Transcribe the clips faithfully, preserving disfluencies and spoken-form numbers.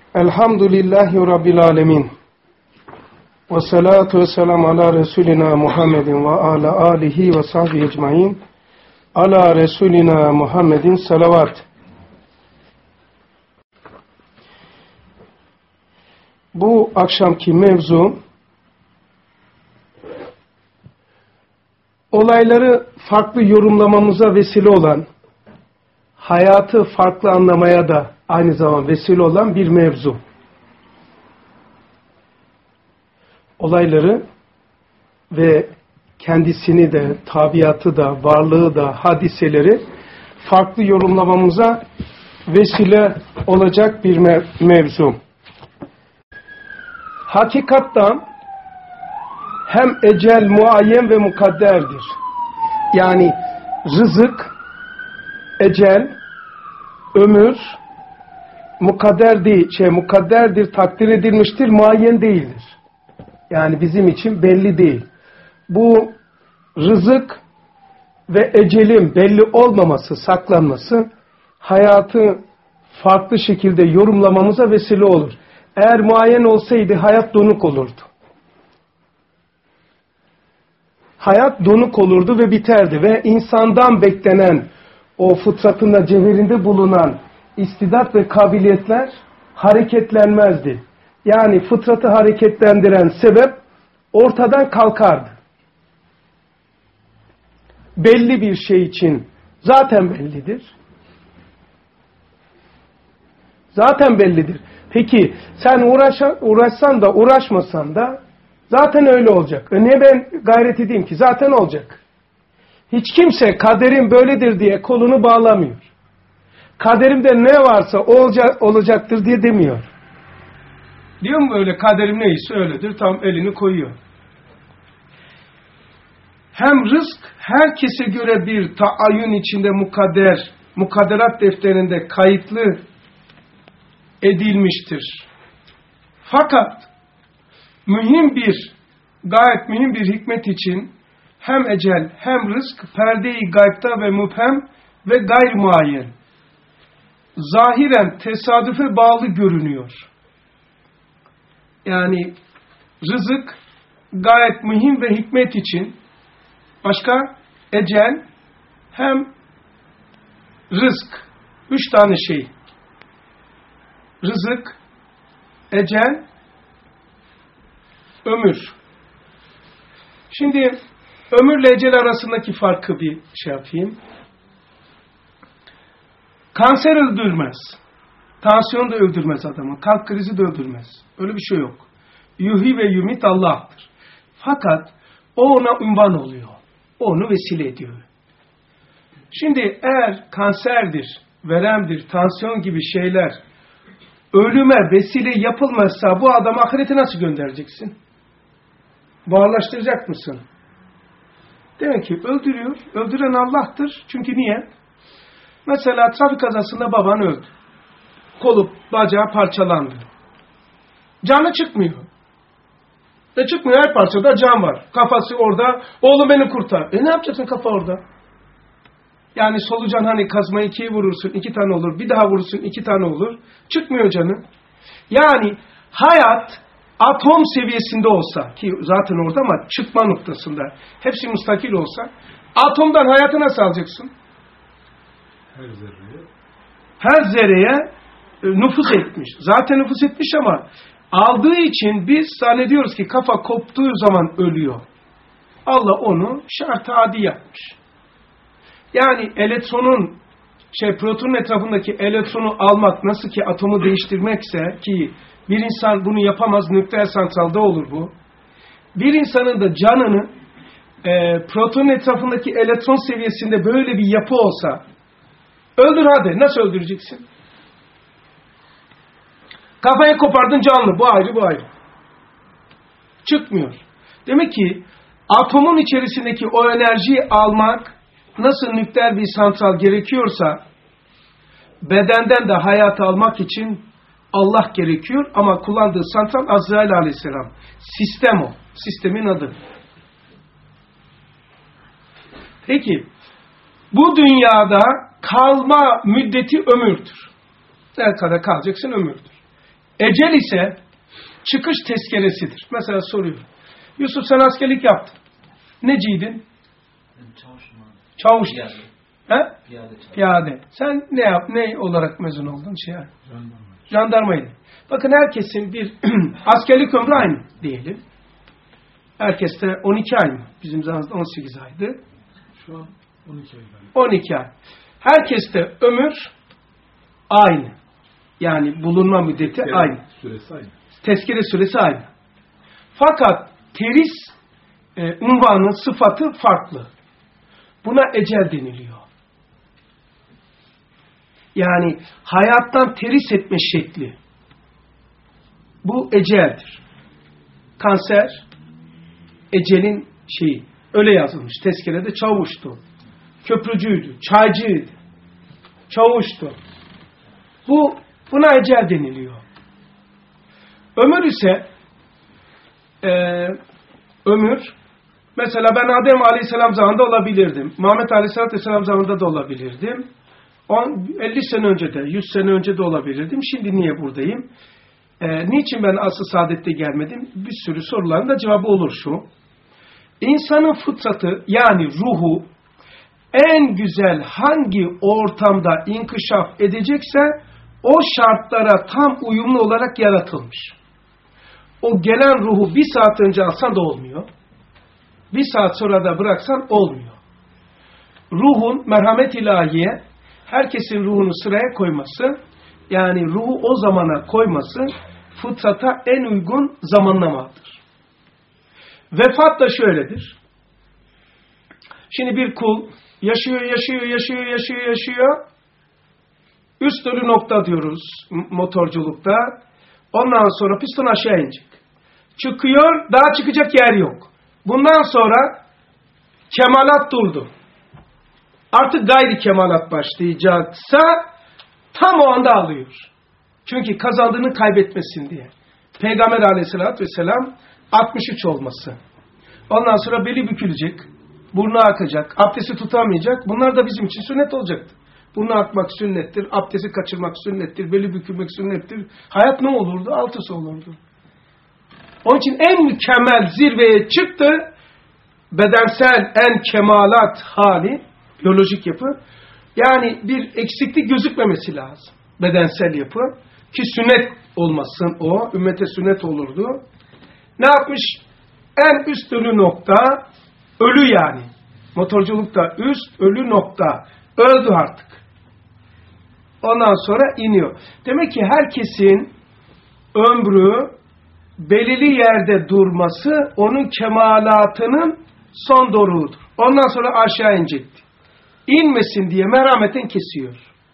Elhamdülillahi Rabbil alemin. Ve salatu ve selamu ala Resulina Muhammedin ve ala alihi ve sahbihi ecmain. Ala Resulina Muhammedin salavat. Bu akşamki mevzu, olayları farklı yorumlamamıza vesile olan, hayatı farklı anlamaya da aynı zamanda vesile olan bir mevzu. Olayları ve kendisini de, tabiatı da, varlığı da, hadiseleri farklı yorumlamamıza vesile olacak bir mevzu. Hakikatta hem ecel muayyen ve mukadderdir. Yani rızık, ecel, ömür mukadder değil, şey mukadderdir, takdir edilmiştir, muayyen değildir. Yani bizim için belli değil. Bu rızık ve ecelin belli olmaması, saklanması hayatı farklı şekilde yorumlamamıza vesile olur. Eğer muayyen olsaydı hayat donuk olurdu. Hayat donuk olurdu ve biterdi ve insandan beklenen o fıtratında, cevherinde bulunan istidat ve kabiliyetler hareketlenmezdi. Yani fıtratı hareketlendiren sebep ortadan kalkardı. Belli bir şey için zaten bellidir. Zaten bellidir. Peki sen uğraşan, uğraşsan da uğraşmasan da zaten öyle olacak. E niye ben gayret edeyim ki? Zaten olacak. Hiç kimse kaderim böyledir diye kolunu bağlamıyor. Kaderimde ne varsa olacak, olacaktır diye demiyor. Diyor mu öyle, kaderim neyse öyledir, tam elini koyuyor. Hem rızk herkese göre bir taayyün içinde mukadder, mukadderat defterinde kayıtlı edilmiştir. Fakat mühim bir, gayet mühim bir hikmet için hem ecel hem rızk perde-i gaybta ve müphem ve gayr muayyen, zahiren tesadüfe bağlı görünüyor. Yani rızık gayet mühim ve hikmet için, başka ecel hem rızk, üç tane şey. Rızık, ecel, ömür. Şimdi ömürle ecel arasındaki farkı bir şey yapayım. Kanser öldürmez. Tansiyon da öldürmez adamı. Kalp krizi de öldürmez. Öyle bir şey yok. Yuhyi ve yumit Allah'tır. Fakat o ona ünvan oluyor. O onu vesile ediyor. Şimdi eğer kanserdir, veremdir, tansiyon gibi şeyler ölüme vesile yapılmazsa bu adamı ahirete nasıl göndereceksin? Bağırlaştıracak mısın? Demek ki öldürüyor. Öldüren Allah'tır. Çünkü niye? Mesela trafik kazasında baban öldü. Kolu, bacağı parçalandı. Canı çıkmıyor. E çıkmıyor, her parçada can var. Kafası orada. Oğlum beni kurtar. E ne yapacaksın kafa orada? Yani solucan hani kazma ikiye vurursun, iki tane olur. Bir daha vurursun, iki tane olur. Çıkmıyor canı. Yani hayat atom seviyesinde olsa, ki zaten orada ama çıkma noktasında, hepsi müstakil olsa, atomdan hayatı nasıl alacaksın? Her zerreye. Her zerreye nüfuz etmiş. Zaten nüfuz etmiş ama aldığı için biz zannediyoruz ki kafa koptuğu zaman ölüyor. Allah onu şart-ı adi yapmış. Yani elektronun, şey protonun etrafındaki elektronu almak nasıl ki atomu değiştirmekse, ki bir insan bunu yapamaz, nükleer santralda olur bu. Bir insanın da canını e, protonun etrafındaki elektron seviyesinde böyle bir yapı olsa, öldür hadi. Nasıl öldüreceksin? Kafayı kopardın canlı. Bu ayrı, bu ayrı. Çıkmıyor. Demek ki atomun içerisindeki o enerjiyi almak nasıl nükleer bir santral gerekiyorsa bedenden de hayatı almak için Allah gerekiyor ama kullandığı santral Azrail aleyhisselam. Sistem o. Sistemin adı. Peki bu dünyada kalma müddeti ömürdür. Ne kadar kalacaksın ömürdür. Ecel ise çıkış tezkeresidir. Mesela soruyorum. Yusuf sen askerlik yaptın. Neciydin? Çavuşum abi. Çavuş. Piyade. He? Piyade. Piyade. Sen ne yap, ne olarak mezun oldun? Şey yani. Jandarma. Jandarmaydı. Bakın herkesin bir askerlik ömrü aynı diyelim. Herkeste on iki ay mı? Bizim zamanımızda on sekiz aydı. Şu an on iki ay galiba. on iki ay. Herkeste ömür aynı. Yani bulunma müddeti Tezkere aynı. Süresi aynı. Tezkere süresi aynı. Fakat teris e, unvanın sıfatı farklı. Buna ecel deniliyor. Yani hayattan teris etme şekli. Bu eceldir. Kanser ecelin şeyi. Öyle yazılmış. Tezkerede çavuştu. Köprücüydü. Çaycıydı. Çavuştu. Bu buna ecel deniliyor. Ömür ise e, ömür mesela ben Adem Aleyhisselam zamanında olabilirdim. Muhammed Aleyhisselatü Vesselam zamanında da olabilirdim. on, elli sene önce de, yüz sene önce de olabilirdim. Şimdi niye buradayım? E, niçin ben asıl saadette gelmedim? Bir sürü soruların da cevabı olur şu. İnsanın fıtratı yani ruhu en güzel hangi ortamda inkişaf edecekse o şartlara tam uyumlu olarak yaratılmış. O gelen ruhu bir saat önce alsan da olmuyor. Bir saat sonra da bıraksan olmuyor. Ruhun merhamet ilahiye herkesin ruhunu sıraya koyması, yani ruhu o zamana koyması fıtrata en uygun zamanlamadır. Vefat da şöyledir. Şimdi bir kul yaşıyor, yaşıyor, yaşıyor, yaşıyor, yaşıyor. Üst ölü nokta diyoruz motorculukta. Ondan sonra piston aşağı inecek. Çıkıyor, daha çıkacak yer yok. Bundan sonra kemalat durdu. Artık gayri kemalat başlayacaksa tam o anda alıyor. Çünkü kazandığını kaybetmesin diye. Peygamber Aleyhisselatü Vesselam altmış üç olması. Ondan sonra beli bükülecek, burnu akacak, abdesti tutamayacak. Bunlar da bizim için sünnet olacaktı. Burnu akmak sünnettir, abdesti kaçırmak sünnettir, beli bükülmek sünnettir. Hayat ne olurdu? Altısı olurdu. Onun için en mükemmel zirveye çıktı, bedensel en kemalat hali, biyolojik yapı. Yani bir eksiklik gözükmemesi lazım. Bedensel yapı. Ki sünnet olmasın o. Ümmete sünnet olurdu. Ne yapmış? En üst ölü nokta, ölü yani. Motorculukta üst ölü nokta. Öldü artık. Ondan sonra iniyor. Demek ki herkesin ömrü belirli yerde durması onun kemalatının son doruğudur. Ondan sonra aşağı inecekti. İnmesin diye merhametin kesiyor.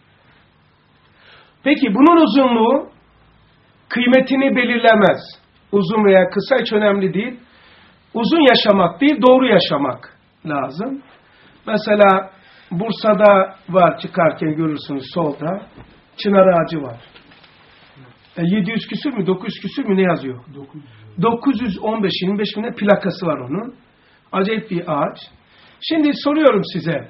Peki bunun uzunluğu kıymetini belirlemez. Uzun veya kısa hiç önemli değil. Uzun yaşamak değil, doğru yaşamak lazım. Mesela Bursa'da var, çıkarken görürsünüz solda. Çınar ağacı var. E yedi yüz küsür mü, dokuz yüz küsür mü ne yazıyor? dokuz yüz on beş yirmi beş bine plakası var onun. Acayip bir ağaç. Şimdi soruyorum size.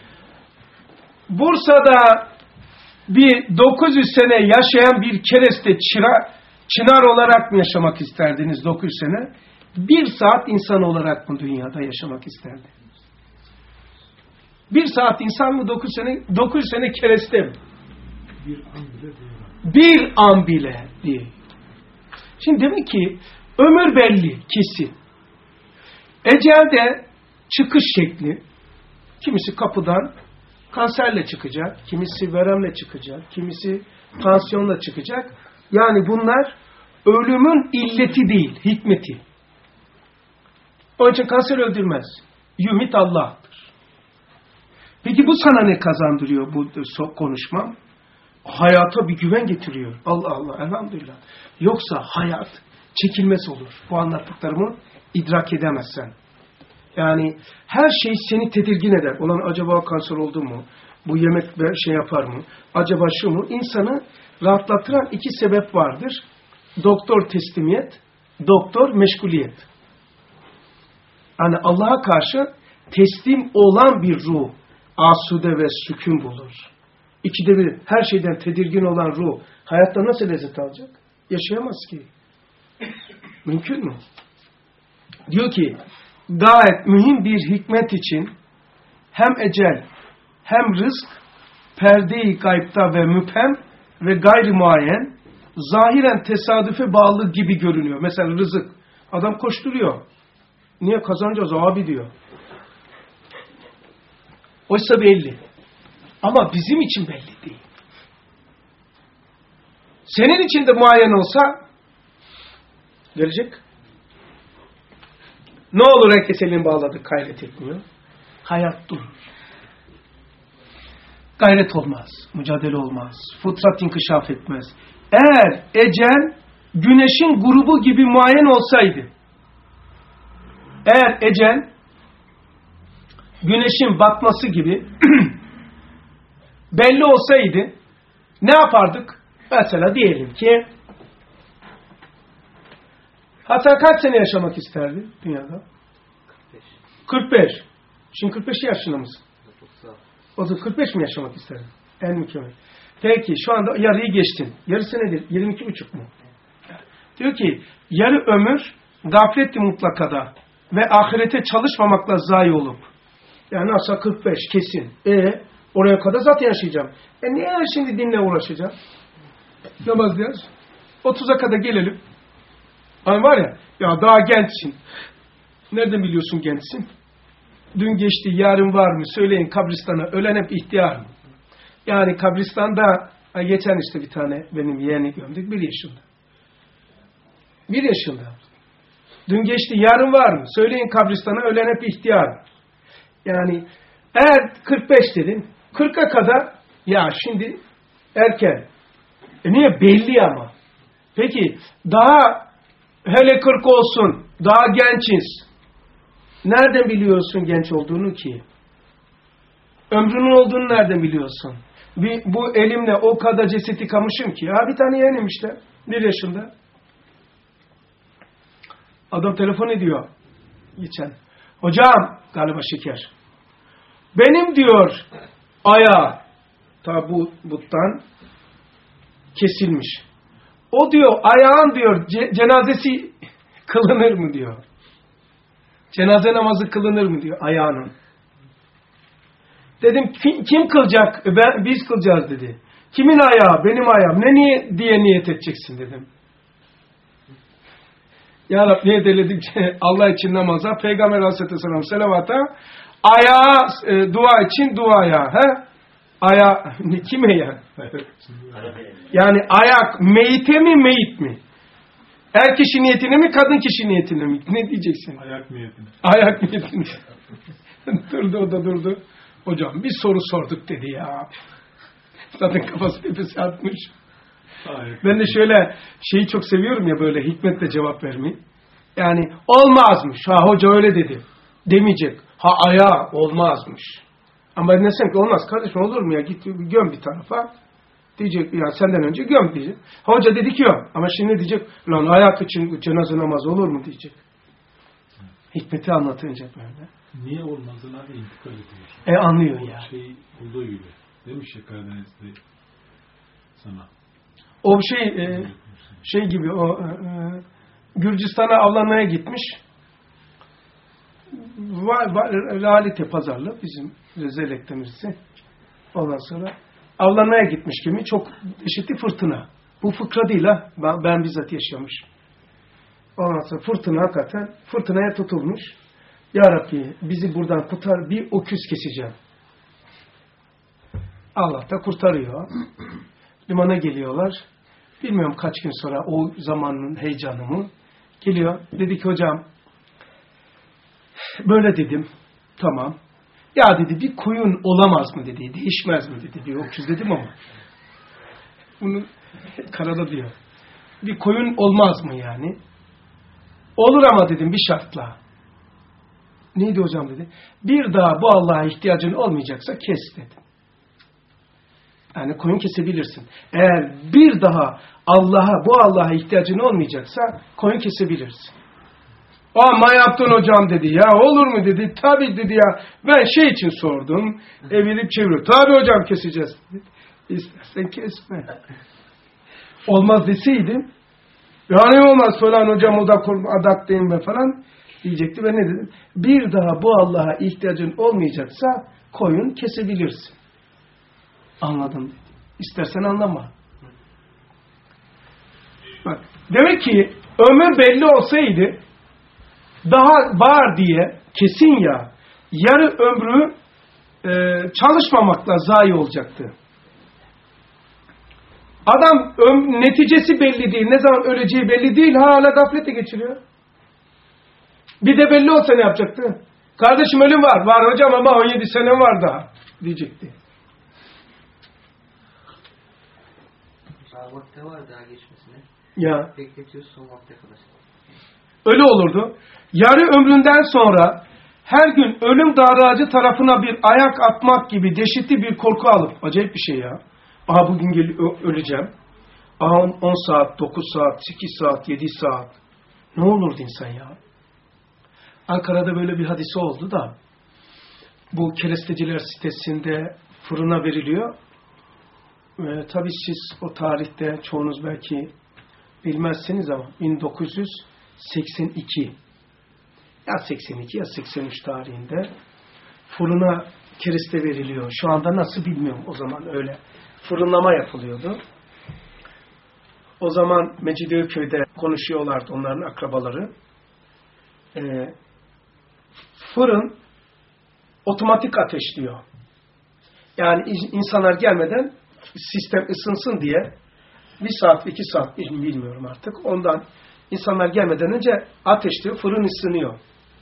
Bursa'da bir dokuz yüz sene yaşayan bir kereste çıra, çınar olarak mı yaşamak isterdiniz dokuz yüz sene? Bir saat insan olarak mı dünyada yaşamak isterdiniz? Bir saat insan mı dokuz sene, dokuz sene kereste mi? Bir an bile değil. Bir an bile değil. Şimdi demek ki ömür belli, kesin. Ecelde çıkış şekli, kimisi kapıdan kanserle çıkacak, kimisi veremle çıkacak, kimisi tansiyonla çıkacak. Yani bunlar ölümün illeti değil, hikmeti. Onun için kanser öldürmez. Yumit Allah'tır. Peki bu sana ne kazandırıyor bu konuşmam? Hayata bir güven getiriyor. Allah Allah, elhamdülillah. Yoksa hayat çekilmez olur. Bu anlattıklarımı idrak edemezsen. Yani her şey seni tedirgin eder. Ulan acaba kanser oldu mu? Bu yemek şey yapar mı? Acaba şu mu? İnsanı rahatlatıran iki sebep vardır. Doktor teslimiyet, doktor meşguliyet. Yani Allah'a karşı teslim olan bir ruh asude ve sükun bulur. İkide bir her şeyden tedirgin olan ruh hayatta nasıl lezzet alacak? Yaşayamaz ki. Mümkün mü? Diyor ki gayet mühim bir hikmet için hem ecel hem rızk perde-i gaybta ve müphem ve gayri muayyen zahiren tesadüfe bağlı gibi görünüyor. Mesela rızık. Adam koşturuyor. Niye kazanacağız abi diyor. Oysa belli. Ama bizim için belli değil. Senin için de muayyen olsa gelecek. Ne olur herkes elini bağladı, gayret etmiyor. Hayat durur. Gayret olmaz, mücadele olmaz, fıtrat inkişaf etmez. Eğer ecel güneşin grubu gibi muayyen olsaydı, eğer ecel güneşin batması gibi belli olsaydı ne yapardık? Mesela diyelim ki Hasan kaç sene yaşamak isterdi dünyada? kırk beş. kırk beş. Şimdi kırk beş yaşında mısın? otuz kırk beş mi yaşamak isterdin? En mükemmel. Peki şu anda yarıyı geçtin. Yarısı nedir? yirmi iki buçuk mu? Diyor ki yarı ömür gaflet-i mutlakada ve ahirete çalışmamakla zayi olup yani asla kırk beş kesin. E oraya kadar zaten yaşayacağım. E niye şimdi dinle uğraşacağım? Namaz diyoruz. otuza kadar gelelim. Hani var ya, ya daha gençsin. Nereden biliyorsun gençsin? Dün geçti, yarın var mı? Söyleyin kabristana, ölen hep ihtiyar mı? Yani kabristanda, geçen işte bir tane benim yeğeni gömdük, bir yaşında. Bir yaşında. Dün geçti, yarın var mı? Söyleyin kabristana, ölen hep ihtiyar mı? Yani eğer kırk beş dedin, kırka kadar, ya şimdi erken. E niye? Belli ama. Peki, daha hele kırk olsun, daha gençiz. Nereden biliyorsun genç olduğunu ki? Ömrünün olduğunu nereden biliyorsun? Bir, bu elimle o kadar cesedi kamışım ki. Ya bir tane yeğenim işte. Bir yaşında. Adam telefon ediyor. Geçen. Hocam, galiba şeker. Benim diyor ayağı tabuttan kesilmiş. O diyor ayağın diyor ce- cenazesi kılınır mı diyor. Cenaze namazı kılınır mı diyor ayağının. Dedim kim, kim kılacak? E ben, biz kılacağız dedi. Kimin ayağı? Benim ayağım. Ne niye diye niyet edeceksin dedim. Ya Rabbi niyet eyledik Allah için namaza, Peygamber Aleyhisselam selavata, ayağa e, dua için duaya. He? Ayağı kime ya? Yani ayak meyite mi meyit mi? Er kişi niyetine mi kadın kişi niyetine mi? Ne diyeceksin? Ayak niyetine. Ayak niyetine. Durdu o da durdu. Hocam bir soru sorduk dedi ya. Zaten kafası tepesi atmış. Ayak. Ben de şöyle şeyi çok seviyorum ya böyle hikmetle cevap vermeyi. Yani olmazmış. Ha hoca öyle dedi. Demeyecek. Ha ayağı olmazmış. Ama ben desem ki olmaz kardeşim olur mu ya git göm bir tarafa. Diyecek ya senden önce göm diyecek. Hoca dedi ki yok. Ama şimdi diyecek lan ayak için cenaze namazı olur mu diyecek. Hikmeti anlatınca böyle. Niye olmazına intikal ediyor. E anlıyor ya. Şey olduğu gibi. Demiş ya Karadeniz'de sana. O şey e, şey gibi o e, Gürcistan'a avlanmaya gitmiş. Var, var, realite pazarlı bizim Rezelek'temizde. Ondan sonra avlanmaya gitmiş kimi çok eşitli fırtına. Bu fıkra değil ha. Ben, ben bizzat yaşamış. Ondan sonra fırtına hakikaten fırtınaya tutulmuş. Ya Rabbi bizi buradan kurtar bir öküz keseceğim. Allah da kurtarıyor. Limana geliyorlar. Bilmiyorum kaç gün sonra o zamanın heyecanı mı? Geliyor. Dedi ki hocam böyle dedim. Tamam. Ya dedi bir koyun olamaz mı dedi. Değişmez mi dedi. Bir öküz dedim ama. Bunu karada diyor. Bir koyun olmaz mı yani? Olur ama dedim bir şartla. Neydi hocam dedi. Bir daha bu Allah'a ihtiyacın olmayacaksa kes dedim. Yani koyun kesebilirsin. Eğer bir daha Allah'a bu Allah'a ihtiyacın olmayacaksa koyun kesebilirsin. Ama yaptın hocam dedi. Ya olur mu dedi. Tabii dedi ya. Ben şey için sordum. Evirip çeviriyor. Tabii hocam keseceğiz dedi. İstersen kesme. Olmaz deseydim Yani olmaz falan hocam o da adaktayım be falan diyecekti. Ben ne dedim? Bir daha bu Allah'a ihtiyacın olmayacaksa koyun kesebilirsin. Anladım. İstersen anlama. Bak, demek ki ömür belli olsaydı daha var diye kesin ya yarı ömrü e, çalışmamakla zayi olacaktı. Adam öm, neticesi belli değil. Ne zaman öleceği belli değil. Hala gaflete geçiriyor. Bir de belli olsa ne yapacaktı? Kardeşim ölüm var. Var hocam ama on yedi sene var daha diyecekti. Daha vakti var daha geçmesine. Ya. Bekletiyoruz son vakte kadar. Öyle olurdu. Yarı ömründen sonra her gün ölüm daracı tarafına bir ayak atmak gibi dehşetli bir korku alıp, acayip bir şey ya. Aha bugün gel- öleceğim. Aha on saat, dokuz saat, sekiz saat, yedi saat. Ne olurdu insan ya? Ankara'da böyle bir hadise oldu da bu keresteciler sitesinde fırına veriliyor. Ee, tabii siz o tarihte çoğunuz belki bilmezsiniz ama bin dokuz yüz seksen iki ya seksen iki ya seksen üç tarihinde fırına kereste veriliyor. Şu anda nasıl bilmiyorum, o zaman öyle fırınlama yapılıyordu. O zaman Mecidiyeköy'de konuşuyorlardı onların akrabaları. Ee, fırın otomatik ateşliyor. Yani insanlar gelmeden sistem ısınsın diye bir saat, iki saat bilmiyorum artık. Ondan insanlar gelmeden önce ateşliyor, fırın ısınıyor.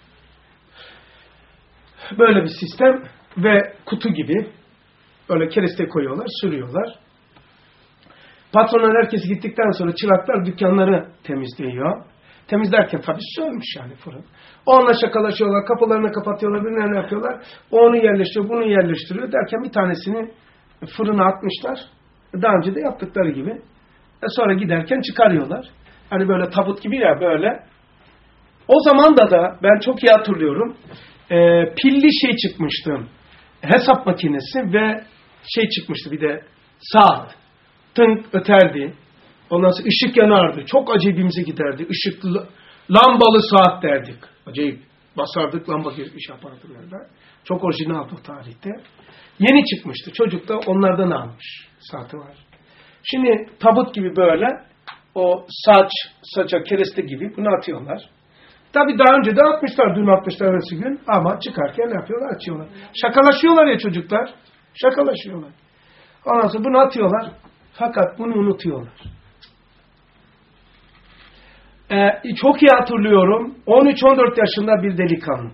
Böyle bir sistem ve kutu gibi böyle kereste koyuyorlar, sürüyorlar. Patronlar herkes gittikten sonra çıraklar dükkanları temizliyor. Temizlerken tabii sönmüş yani fırın. Onunla şakalaşıyorlar, kapılarını kapatıyorlar, bilmem ne yapıyorlar. Onu yerleştiriyor, bunu yerleştiriyor derken bir tanesini fırına atmışlar. Daha önce de yaptıkları gibi. E sonra giderken çıkarıyorlar. Hani böyle tabut gibi ya böyle. O zaman da da ben çok iyi hatırlıyorum. E, pilli şey çıkmıştı. Hesap makinesi ve şey çıkmıştı bir de saat. Tınk öterdi. Ondan sonra ışık yanardı. Çok acayibimize giderdi. Işıklı, lambalı saat derdik. Acayip. Basardık, lamba girmiş yapardık. Çok orijinaldi o tarihte. Yeni çıkmıştı. Çocuk da onlardan almış. Saati var. Şimdi tabut gibi böyle o saç, saça kereste gibi bunu atıyorlar. Tabii daha önce de atmışlar. Dün atmışlar evvelsi gün. Ama çıkarken ne yapıyorlar? Açıyorlar. Şakalaşıyorlar ya çocuklar. Şakalaşıyorlar. Ondan sonra bunu atıyorlar. Fakat bunu unutuyorlar. Ee, çok iyi hatırlıyorum. on üç on dört yaşında bir delikanlı.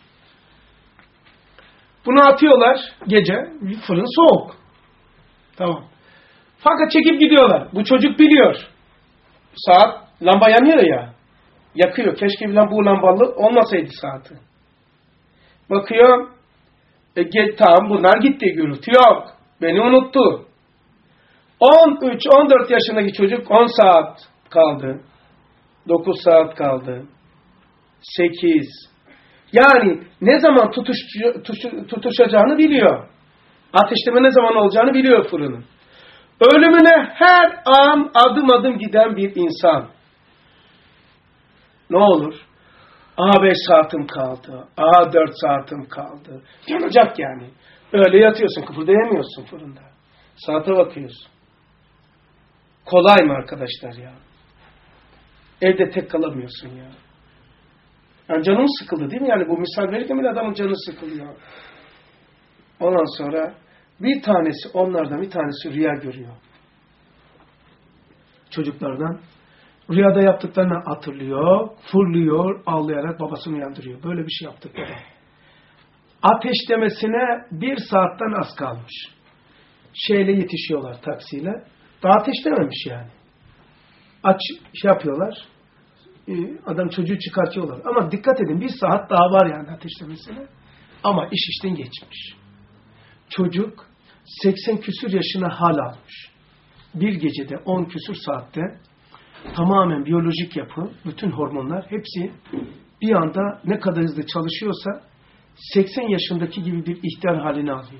Bunu atıyorlar gece. Fırın soğuk. Tamam. Fakat çekip gidiyorlar. Bu çocuk biliyor. Saat lamba yanıyor ya. Yakıyor. Keşke bilen bu lambalı olmasaydı saati. Bakıyor. E, get, tamam bunlar gitti. Gürültü yok. Beni unuttu. on üç on dört yaşındaki çocuk on saat kaldı. dokuz saat kaldı. sekiz. Yani ne zaman tutuş, tutuş, tutuşacağını biliyor. Ateşleme ne zaman olacağını biliyor fırının. Ölümüne her an adım adım giden bir insan. Ne olur? Aa beş saatim kaldı. Aa dört saatim kaldı. Yanacak yani. Öyle yatıyorsun, kıpırdayamıyorsun fırında. Saate bakıyorsun. Kolay mı arkadaşlar ya? Evde tek kalamıyorsun ya. Yani canım sıkıldı değil mi? Yani bu misal verirken bile adamın canı sıkılıyor. Ondan sonra bir tanesi, onlardan bir tanesi rüya görüyor. Çocuklardan. Rüyada yaptıklarını hatırlıyor, fırlıyor, ağlayarak babasını uyandırıyor. Böyle bir şey yaptıkları. Ateşlemesine bir saatten az kalmış. Şeyle yetişiyorlar, taksiyle. Daha ateşlememiş yani. Aç şey yapıyorlar. Adam çocuğu çıkartıyorlar. Ama dikkat edin, bir saat daha var yani ateşlemesine. Ama iş işten geçmiş. Çocuk seksen küsür yaşına hal almış. Bir gecede on küsür saatte tamamen biyolojik yapı, bütün hormonlar hepsi bir anda ne kadar hızlı çalışıyorsa seksen yaşındaki gibi bir ihtiyar halini alıyor.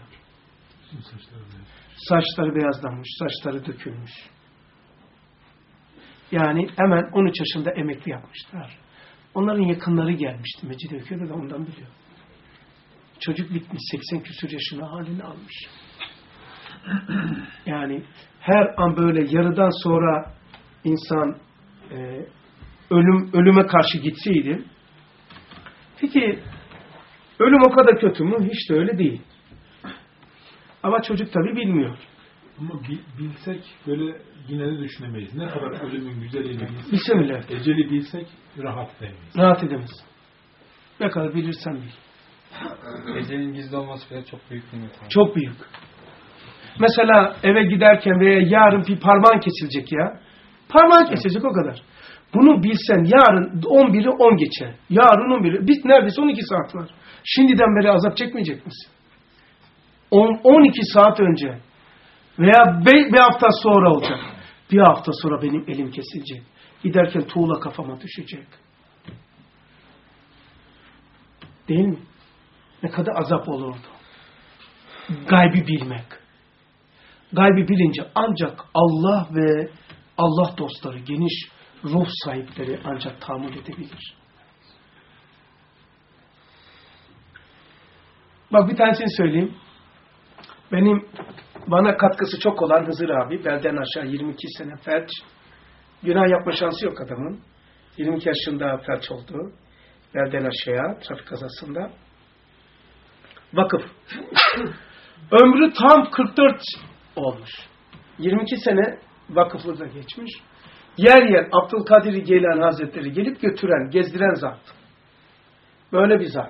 Saçları beyazlanmış, saçları dökülmüş. Yani hemen on üç yaşında emekli yapmışlar. Onların yakınları gelmişti Mecidiyeköy'de de ondan biliyor. Çocuk bitmiş, seksen küsur yaşına halini almış. Yani her an böyle yarıdan sonra insan e, ölüm ölüme karşı gitseydi. Peki ölüm o kadar kötü mü? Hiç de öyle değil. Ama çocuk tabii bilmiyor. Ama bilsek böyle yine de düşünemeyiz. Ne kadar ölümün güzelliğini bilsek, Bilsem bile. eceli bilsek rahat edemeyiz. Rahat edemez. Ne kadar bilirsen bil. Ecelin gizli olması bile çok büyük nimet. Çok büyük. Mesela eve giderken veya yarın bir parmağın kesilecek ya. Parmağın kesilecek o kadar. Bunu bilsen yarın on biri on geçer. Yarın on biri. Biz neredeyse on iki saat var. Şimdiden beri azap çekmeyecek misin? on iki saat önce veya bir hafta sonra olacak. Bir hafta sonra benim elim kesilecek. Giderken tuğla kafama düşecek. Değil mi? Ne kadar azap olurdu. Gaybi bilmek. Gaybi bilince ancak Allah ve Allah dostları, geniş ruh sahipleri ancak tahammül edebilir. Bak bir tanesini söyleyeyim. Benim bana katkısı çok olan Hızır abi, belden aşağı yirmi iki sene felç. Günah yapma şansı yok adamın. yirmi iki yaşında felç oldu. Belden aşağıya trafik kazasında. Vakıf. Ömrü tam kırk dört olmuş. yirmi iki sene vakıflıda geçmiş. Yer yer Abdülkadir Geylani Hazretleri gelip götüren, gezdiren zat. Böyle bir zat.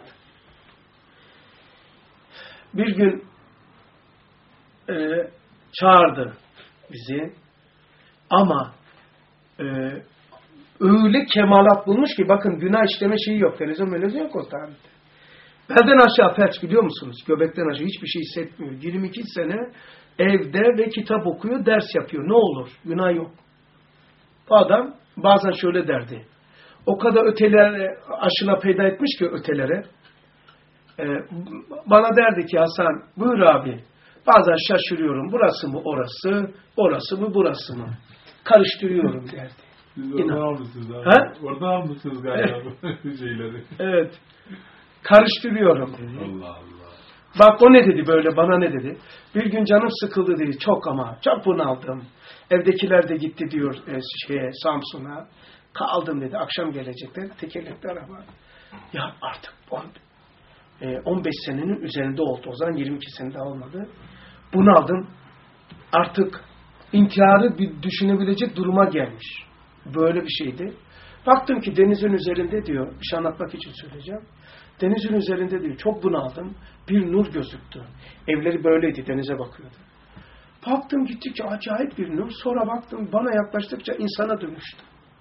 Bir gün e, çağırdı bizi. Ama e, öyle kemalat bulmuş ki bakın günah işleme şeyi yok. Televizyon televizyon yok o tarihte. Belden aşağı felç biliyor musunuz? Göbekten aşağı hiçbir şey hissetmiyor. yirmi iki sene evde ve kitap okuyor, ders yapıyor. Ne olur? Günah yok. Bu adam bazen şöyle derdi. O kadar ötelere aşıla peyda etmiş ki ötelere. Ee, bana derdi ki Hasan buyur abi. Bazen şaşırıyorum. Burası mı orası? Orası mı burası mı? Karıştırıyorum derdi. Siz oradan almışsınız abi. Ha? Oradan almışsınız galiba bu şeyleri. Evet. Karıştırıyorum dedi. Allah Allah. Bak o ne dedi böyle bana ne dedi. Bir gün canım sıkıldı dedi. Çok ama çok bunaldım. Evdekiler de gitti diyor e, şeye, Samsun'a. Kaldım dedi. Akşam gelecekler. Tekerlekli araba. Ya artık on beş senenin üzerinde oldu. O zaman yirmi iki sene daha olmadı. Bunaldım. Artık intiharı bir düşünebilecek duruma gelmiş. Böyle bir şeydi. Baktım ki denizin üzerinde diyor. Bir şey anlatmak için söyleyeceğim. Denizin üzerinde diyor. Çok bunaldım. Bir nur gözüktü. Evleri böyleydi. Denize bakıyordu. Baktım gittikçe acayip bir nur. Sonra baktım bana yaklaştıkça insana dönüştü.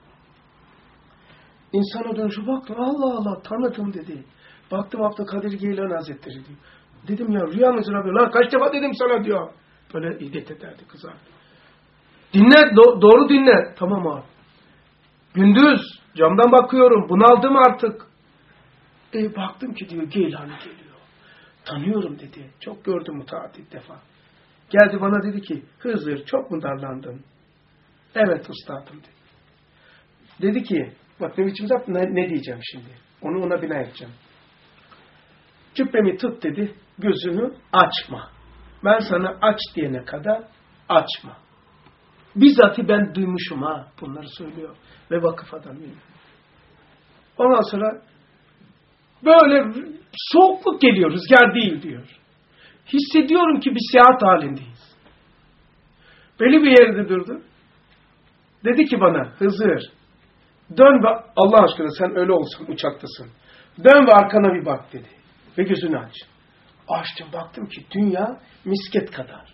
İnsana dönüşü baktım. Allah Allah tanıdım dedi. Baktım Abdülkadir Geylani Hazretleri diyor. Dedim ya rüya mısın abi? Lan kaç defa dedim sana diyor. Böyle idet ederdi kızar. Dinle do- doğru dinle. Tamam abi. Gündüz camdan bakıyorum. Bunaldım artık. E, baktım ki diyor Geylani geliyor. Tanıyorum dedi. Çok gördüm mutaaddit defa. Geldi bana dedi ki Hızır çok mu darlandın? Evet üstadım dedi. Dedi ki bak ne biçim zat ne, ne diyeceğim şimdi? Onu ona bina edeceğim. Cübbemi tut dedi. Gözünü açma. Ben sana aç diyene kadar açma. Bizzatı ben duymuşum ha. Bunları söylüyor. Ve vakıf adamıyım. Ondan sonra böyle soğukluk geliyor. Rüzgar değil diyor. Hissediyorum ki bir seyahat halindeyiz. Belli bir yerde durdu. Dedi ki bana Hızır dön ve Allah aşkına sen öyle olsan uçaktasın. Dön ve arkana bir bak dedi. Ve gözünü aç. Açtım baktım ki dünya misket kadar.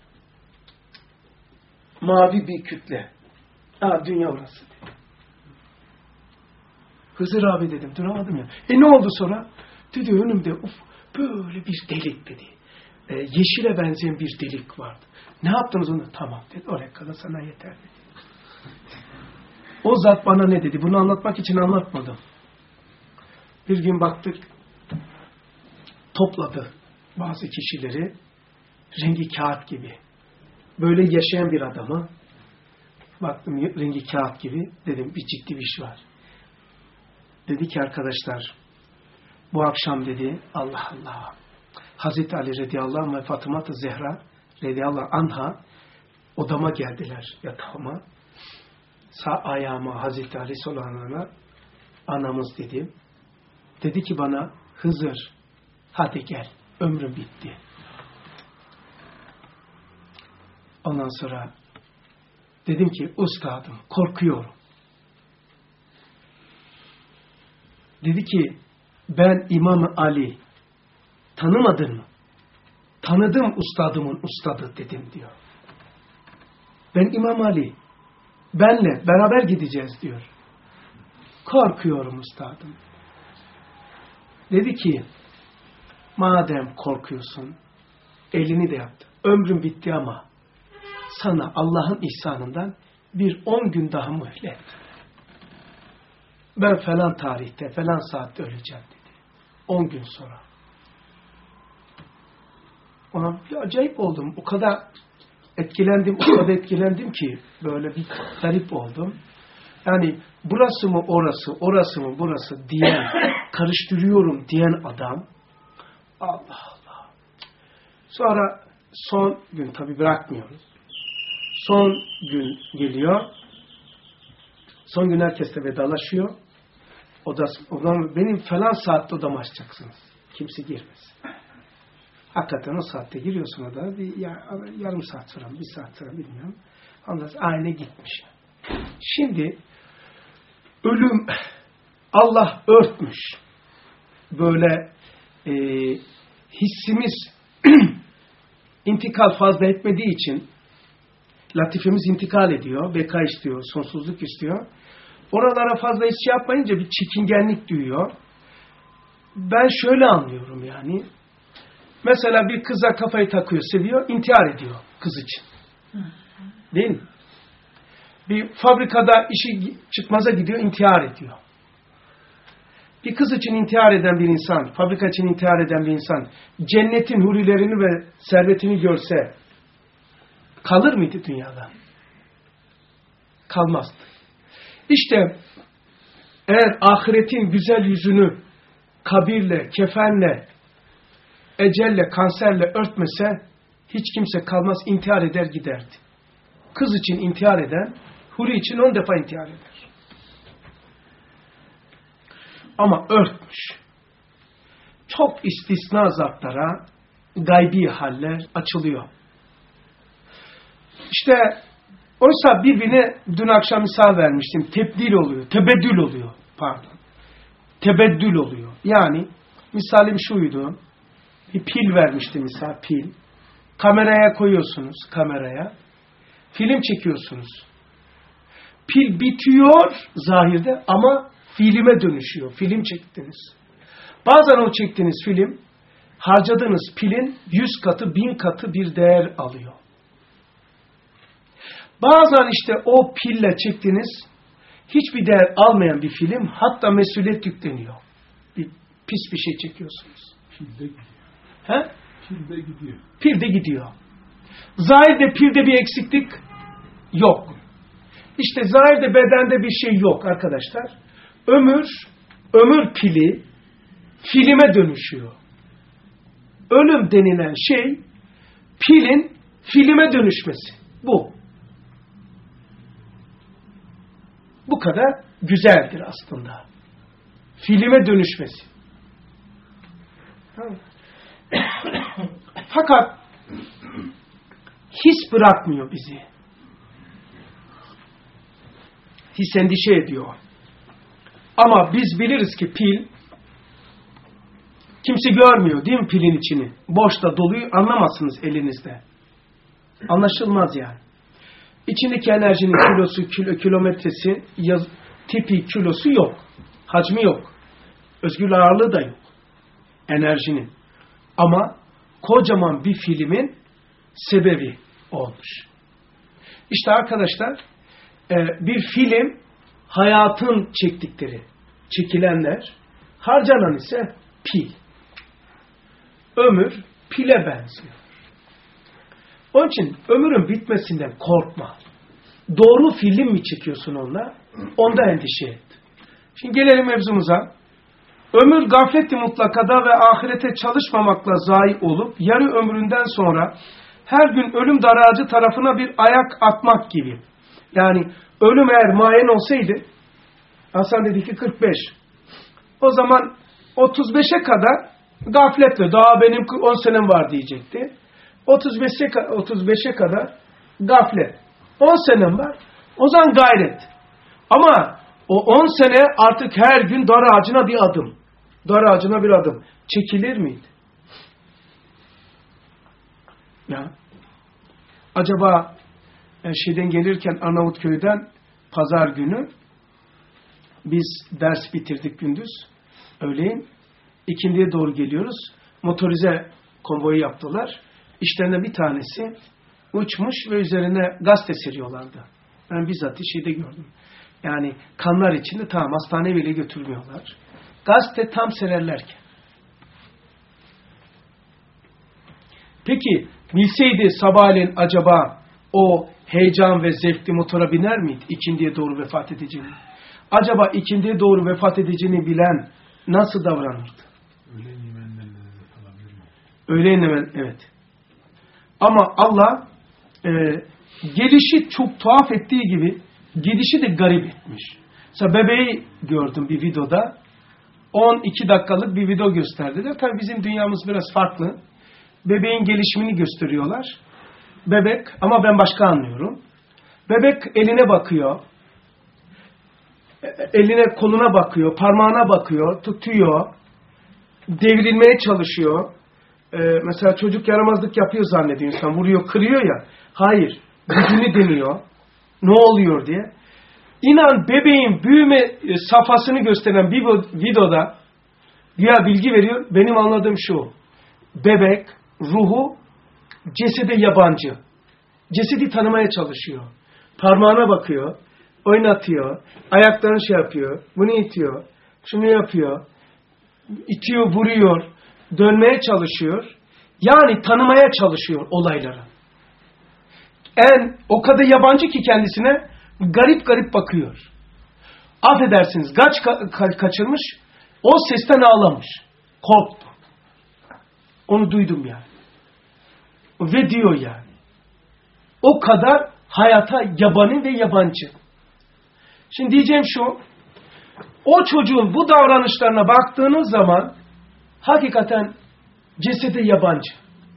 Mavi bir kütle. Aa dünya orası dedi. Hızır abi dedim duramadım ya. E ne oldu sonra? Dedi önümde uf böyle bir delik dedi. E, yeşile benzeyen bir delik vardı. Ne yaptınız onu? Tamam dedi. Oraya kadar sana yeter dedi. O zat bana ne dedi? Bunu anlatmak için anlatmadım. Bir gün baktık topladı bazı kişileri rengi kağıt gibi. Böyle yaşayan bir adamı Baktım rengi kağıt gibi. Dedim bir ciddi bir iş var. Dedi ki arkadaşlar bu akşam dedi Allah Allah Hazreti Ali radıyallahu anh ve Fatıma Zehra radıyallahu anha odama geldiler yatağıma. Sağ ayağıma Hazreti Ali sallallahu anamız dedi. Dedi ki bana Hızır hadi gel ömrüm bitti. Ondan sonra dedim ki ustadım korkuyorum. Dedi ki ben İmam Ali tanımadın mı? Tanıdım ustadımın ustadı dedim diyor. Ben İmam Ali benle beraber gideceğiz diyor. Korkuyorum ustadım. Dedi ki madem korkuyorsun elini de yaptı. Ömrüm bitti ama sana Allah'ın ihsanından bir on gün daha mühlet. Ben falan tarihte, falan saatte öleceğim dedi. On gün sonra. Ona bir acayip oldum. O kadar etkilendim, o kadar etkilendim ki böyle bir garip oldum. Yani burası mı orası, orası mı burası diyen, karıştırıyorum diyen adam. Allah Allah. Sonra son gün tabii bırakmıyoruz. Son gün geliyor. Son gün herkes de vedalaşıyor. Odası, odam, benim falan saatte odamı açacaksınız. Kimse girmez. Hakikaten o saatte giriyorsun odaya. Bir, ya, yarım saat sonra, bir saat sonra bilmiyorum. Ondan sonra aile gitmiş. Şimdi ölüm Allah örtmüş. Böyle e, hissimiz intikal fazla etmediği için latifemiz intikal ediyor. Beka istiyor, sonsuzluk istiyor. Oralara fazla hiç şey yapmayınca bir çekingenlik duyuyor. Ben şöyle anlıyorum yani. Mesela bir kıza kafayı takıyor, seviyor, intihar ediyor kız için. Değil mi? Bir fabrikada işi çıkmaza gidiyor, intihar ediyor. Bir kız için intihar eden bir insan, fabrika için intihar eden bir insan, cennetin hurilerini ve servetini görse kalır mıydı dünyada? Kalmazdı. İşte eğer ahiretin güzel yüzünü kabirle, kefenle, ecelle, kanserle örtmese hiç kimse kalmaz, intihar eder giderdi. Kız için intihar eden, huri için on defa intihar eder. Ama örtmüş. Çok istisna zatlara gaybi haller açılıyor. İşte oysa birbirine dün akşam misal vermiştim. Tebdil oluyor, tebeddül oluyor. Pardon. Tebeddül oluyor. Yani misalim şuydu. Bir pil vermiştim misal, pil. Kameraya koyuyorsunuz, kameraya. Film çekiyorsunuz. Pil bitiyor zahirde ama filme dönüşüyor. Film çektiniz. Bazen o çektiğiniz film harcadığınız pilin yüz katı, bin katı bir değer alıyor. Bazen işte o pille çektiğiniz hiçbir değer almayan bir film hatta mesuliyet yükleniyor. Bir pis bir şey çekiyorsunuz. Pil de gidiyor. He? Pil de gidiyor. Pil de gidiyor. Zahirde pilde bir eksiklik yok. İşte zahirde bedende bir şey yok arkadaşlar. Ömür, ömür pili filme dönüşüyor. Ölüm denilen şey pilin filme dönüşmesi. Bu. Bu kadar güzeldir aslında. Filme dönüşmesi. Fakat his bırakmıyor bizi. His endişe ediyor. Ama biz biliriz ki pil kimse görmüyor değil mi pilin içini? Boşta doluyu anlamazsınız elinizde. Anlaşılmaz yani. İçindeki enerjinin kilosu, kilo, kilometresi, yaz, tipi, kilosu yok. Hacmi yok. Özgür ağırlığı da yok. Enerjinin. Ama kocaman bir filmin sebebi olmuş. İşte arkadaşlar bir film hayatın çektikleri, çekilenler, harcanan ise pil. Ömür pile benziyor. Onun için ömrün bitmesinden korkma. doğru film mi çekiyorsun onunla? Onda endişe et. Şimdi gelelim mevzumuza. Ömür gaflet-i mutlakada ve ahirete çalışmamakla zayi olup yarı ömründen sonra her gün ölüm daracı tarafına bir ayak atmak gibi. Yani ölüm eğer muayyen olsaydı, Hasan dedi ki kırk beş. O zaman otuz beşe kadar gafletle, daha benim on senem var diyecekti. otuz beşe, otuz beşe kadar gaflet. on senem var. O zaman gayret. Ama o on sene artık her gün dar ağacına bir adım. Dar ağacına bir adım. Çekilir miydi? Ya. Acaba şeyden gelirken Arnavutköy'den pazar günü biz ders bitirdik gündüz. Öğleyin. İkindiye doğru geliyoruz. Motorize konvoyu yaptılar. İşlerinde bir tanesi uçmuş ve üzerine gazete seriyorlardı. Ben bizzat şeyde gördüm. Yani kanlar içinde tamam hastaneye bile götürmüyorlar. Gazete tam sererlerken. Peki bilseydi sabahleyin acaba o heyecan ve zevkli motora biner miydi? İkindiye doğru vefat edeceğini. Acaba ikindiye doğru vefat edeceğini bilen nasıl davranırdı? Öğlen yemeğinden alabilir mi? Öğlen yemeğinden, evet. Ama Allah e, gelişi çok tuhaf ettiği gibi gidişi de garip etmiş. Mesela bebeği gördüm bir videoda. on iki dakikalık bir video gösterdiler. Tabii bizim dünyamız biraz farklı. Bebeğin gelişimini gösteriyorlar. Bebek, ama ben başka anlıyorum. Bebek eline bakıyor. Eline, koluna bakıyor. Parmağına bakıyor. Tutuyor. Devrilmeye çalışıyor. Ee, mesela çocuk yaramazlık yapıyor zannediyor insan. Vuruyor, kırıyor ya. Hayır. Gücünü deniyor. Ne oluyor diye. İnan bebeğin büyüme safhasını gösteren bir videoda güya bilgi veriyor. Benim anladığım şu. Bebek, ruhu cesede yabancı. Cesedi tanımaya çalışıyor. Parmağına bakıyor. Oynatıyor. Ayaklarını şey yapıyor. Bunu itiyor. Şunu yapıyor. İtiyor, vuruyor. Dönmeye çalışıyor. Yani tanımaya çalışıyor olayları. En o kadar yabancı ki kendisine garip garip bakıyor. Affedersiniz, gaç ka- ka- kaçırmış, o sesten ağlamış. Korktu. Onu duydum yani. Ve diyor yani. O kadar hayata yabani ve yabancı. Şimdi diyeceğim şu, o çocuğun bu davranışlarına baktığınız zaman hakikaten cesede yabancı.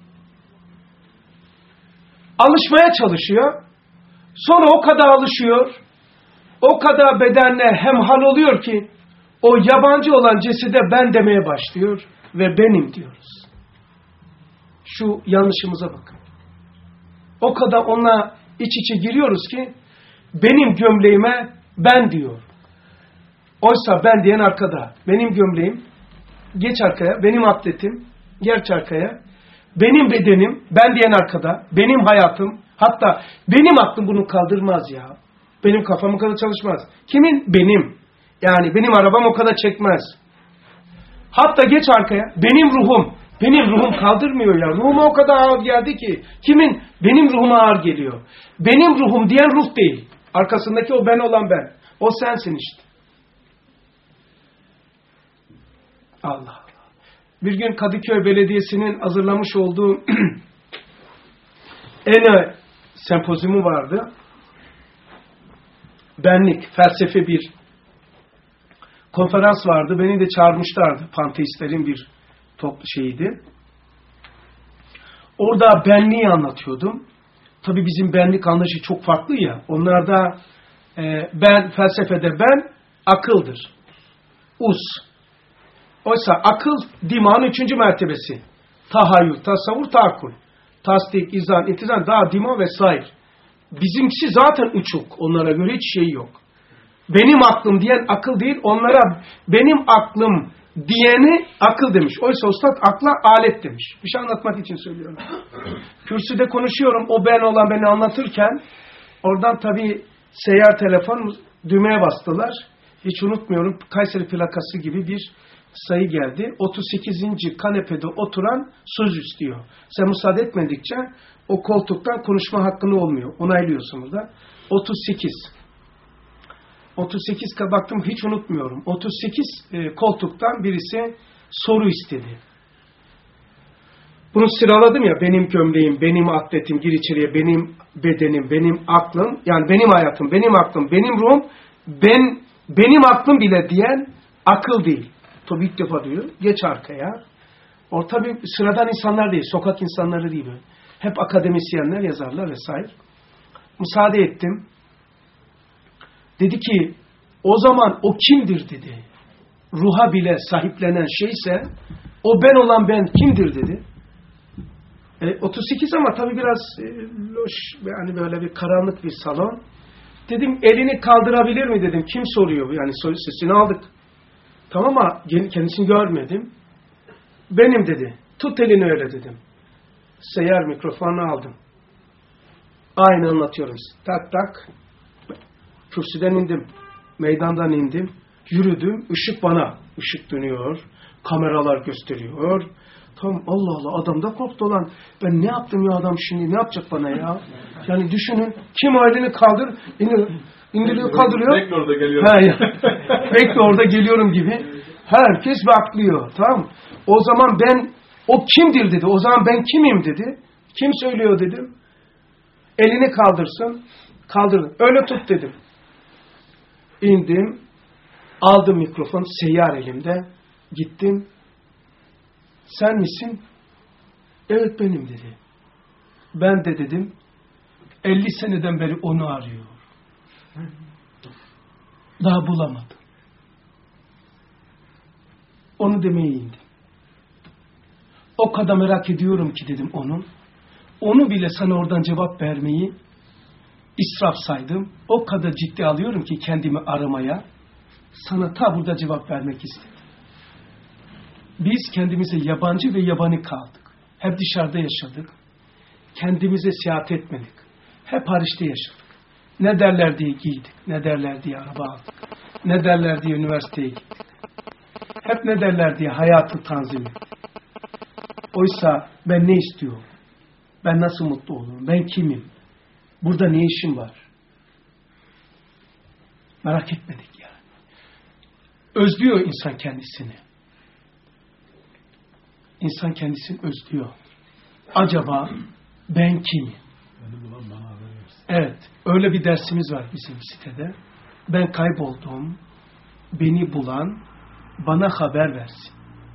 Alışmaya çalışıyor. Sonra o kadar alışıyor, o kadar bedenle hemhal oluyor ki o yabancı olan cesede ben demeye başlıyor ve benim diyoruz. Şu yanlışımıza bakın. O kadar onunla iç içe giriyoruz ki benim gömleğime ben diyor. Oysa ben diyen arkada. Benim gömleğim geç arkaya, benim atletim geç arkaya, benim bedenim ben diyen arkada, benim hayatım, hatta benim aklım bunu kaldırmaz ya. Benim kafam o kadar çalışmaz. Kimin? Benim. Yani benim arabam o kadar çekmez. Hatta geç arkaya. Benim ruhum. Benim ruhum kaldırmıyor ya. Ruhuma o kadar ağır geldi ki. Kimin? Benim ruhuma ağır geliyor. Benim ruhum diyen ruh değil. Arkasındaki o ben olan ben. O sensin işte. Allah Allah. Bir gün Kadıköy Belediyesi'nin hazırlamış olduğu en sempozyumu vardı. Benlik, felsefe bir konferans vardı. Beni de çağırmışlardı. Panteistlerin bir toplu şeyiydi. Orada benliği anlatıyordum. Tabii bizim benlik anlayışı çok farklı ya. Onlarda e, ben, felsefede ben akıldır. Us. Oysa akıl dimağın üçüncü mertebesi. Tahayyül, tasavvur, tahakkül. Tasdik, izan, itizan, daha dima vesaire. Bizimkisi zaten uçuk. Onlara göre hiç şey yok. Benim aklım diyen akıl değil. Onlara benim aklım diyeni akıl demiş. Oysa Ustad akla alet demiş. Bir şey anlatmak için söylüyorum. Kürsüde konuşuyorum. O ben olan beni anlatırken oradan tabii seyyar telefon düğmeye bastılar. Hiç unutmuyorum. Kayseri plakası gibi bir sayı geldi. otuz sekizinci kanepede oturan söz istiyor. Sen müsaade etmedikçe o koltuktan konuşma hakkını olmuyor. Onaylıyorsunuz da. otuz sekiz. otuz sekiz baktım, hiç unutmuyorum. otuz sekiz e, koltuktan birisi soru istedi. Bunu sıraladım ya, benim gömleğim, benim atletim, gir içeriye, benim bedenim, benim aklım, yani benim hayatım, benim aklım, benim ruhum, ben, benim aklım bile diyen akıl değil. Tabii ilk defa diyor, geç arkaya. O tabii sıradan insanlar değil, sokak insanları değil. Böyle. Hep akademisyenler, yazarlar vesaire. Müsaade ettim. Dedi ki, o zaman o kimdir dedi. Ruha bile sahiplenen şeyse, o ben olan ben kimdir dedi. E, otuz sekiz ama tabii biraz e, loş, yani böyle bir karanlık bir salon. Dedim, elini kaldırabilir mi dedim. Kim soruyor? Yani sesini aldık. Tamam ama kendisini görmedim. Benim dedi. Tut elini öyle dedim. Seyyar mikrofonu aldım. Aynı anlatıyorum. Tak tak. Kürsüden indim. Meydandan indim. Yürüdüm. Işık bana. Işık dönüyor. Kameralar gösteriyor. Tam Allah Allah, adam da korktu lan. Ben ne yaptım ya, adam şimdi ne yapacak bana ya? Yani düşünün, kim elini kaldır, indiriyor, indiriyor kaldırıyor. Bekle orada geliyorum. He, ya. Bekle orada geliyorum gibi. Herkes beklıyor. Tamam. O zaman ben, o kimdir dedi. O zaman ben kimim dedi. Kim söylüyor dedim. Elini kaldırsın. Kaldırdım. Öyle tut dedim. İndim. Aldım mikrofon, seyyar elimde. Gittim. Sen misin? Evet benim dedi. Ben de dedim, elli seneden beri onu arıyor. Daha bulamadım. Onu demeye indim. O kadar merak ediyorum ki dedim onun. Onu bile sana oradan cevap vermeyi israf saydım. O kadar ciddi alıyorum ki kendimi aramaya. Sana ta burada cevap vermek istedim. Biz kendimize yabancı ve yabani kaldık. Hep dışarıda yaşadık. Kendimize seyahat etmedik. Hep hariçte yaşadık. Ne derler diye giydik. Ne derler diye araba aldık. Ne derler diye üniversiteye gittik. Hep ne derler diye hayatı tanzim ettik. Oysa ben ne istiyorum? Ben nasıl mutlu olurum? Ben kimim? Burada ne işim var? Merak etmedik yani. Özlüyor insan kendisini. İnsan kendisini özlüyor. Acaba ben kimim? Beni bulan bana haber versin. Evet. Öyle bir dersimiz var bizim sitede. Ben kayboldum. Beni bulan bana haber versin.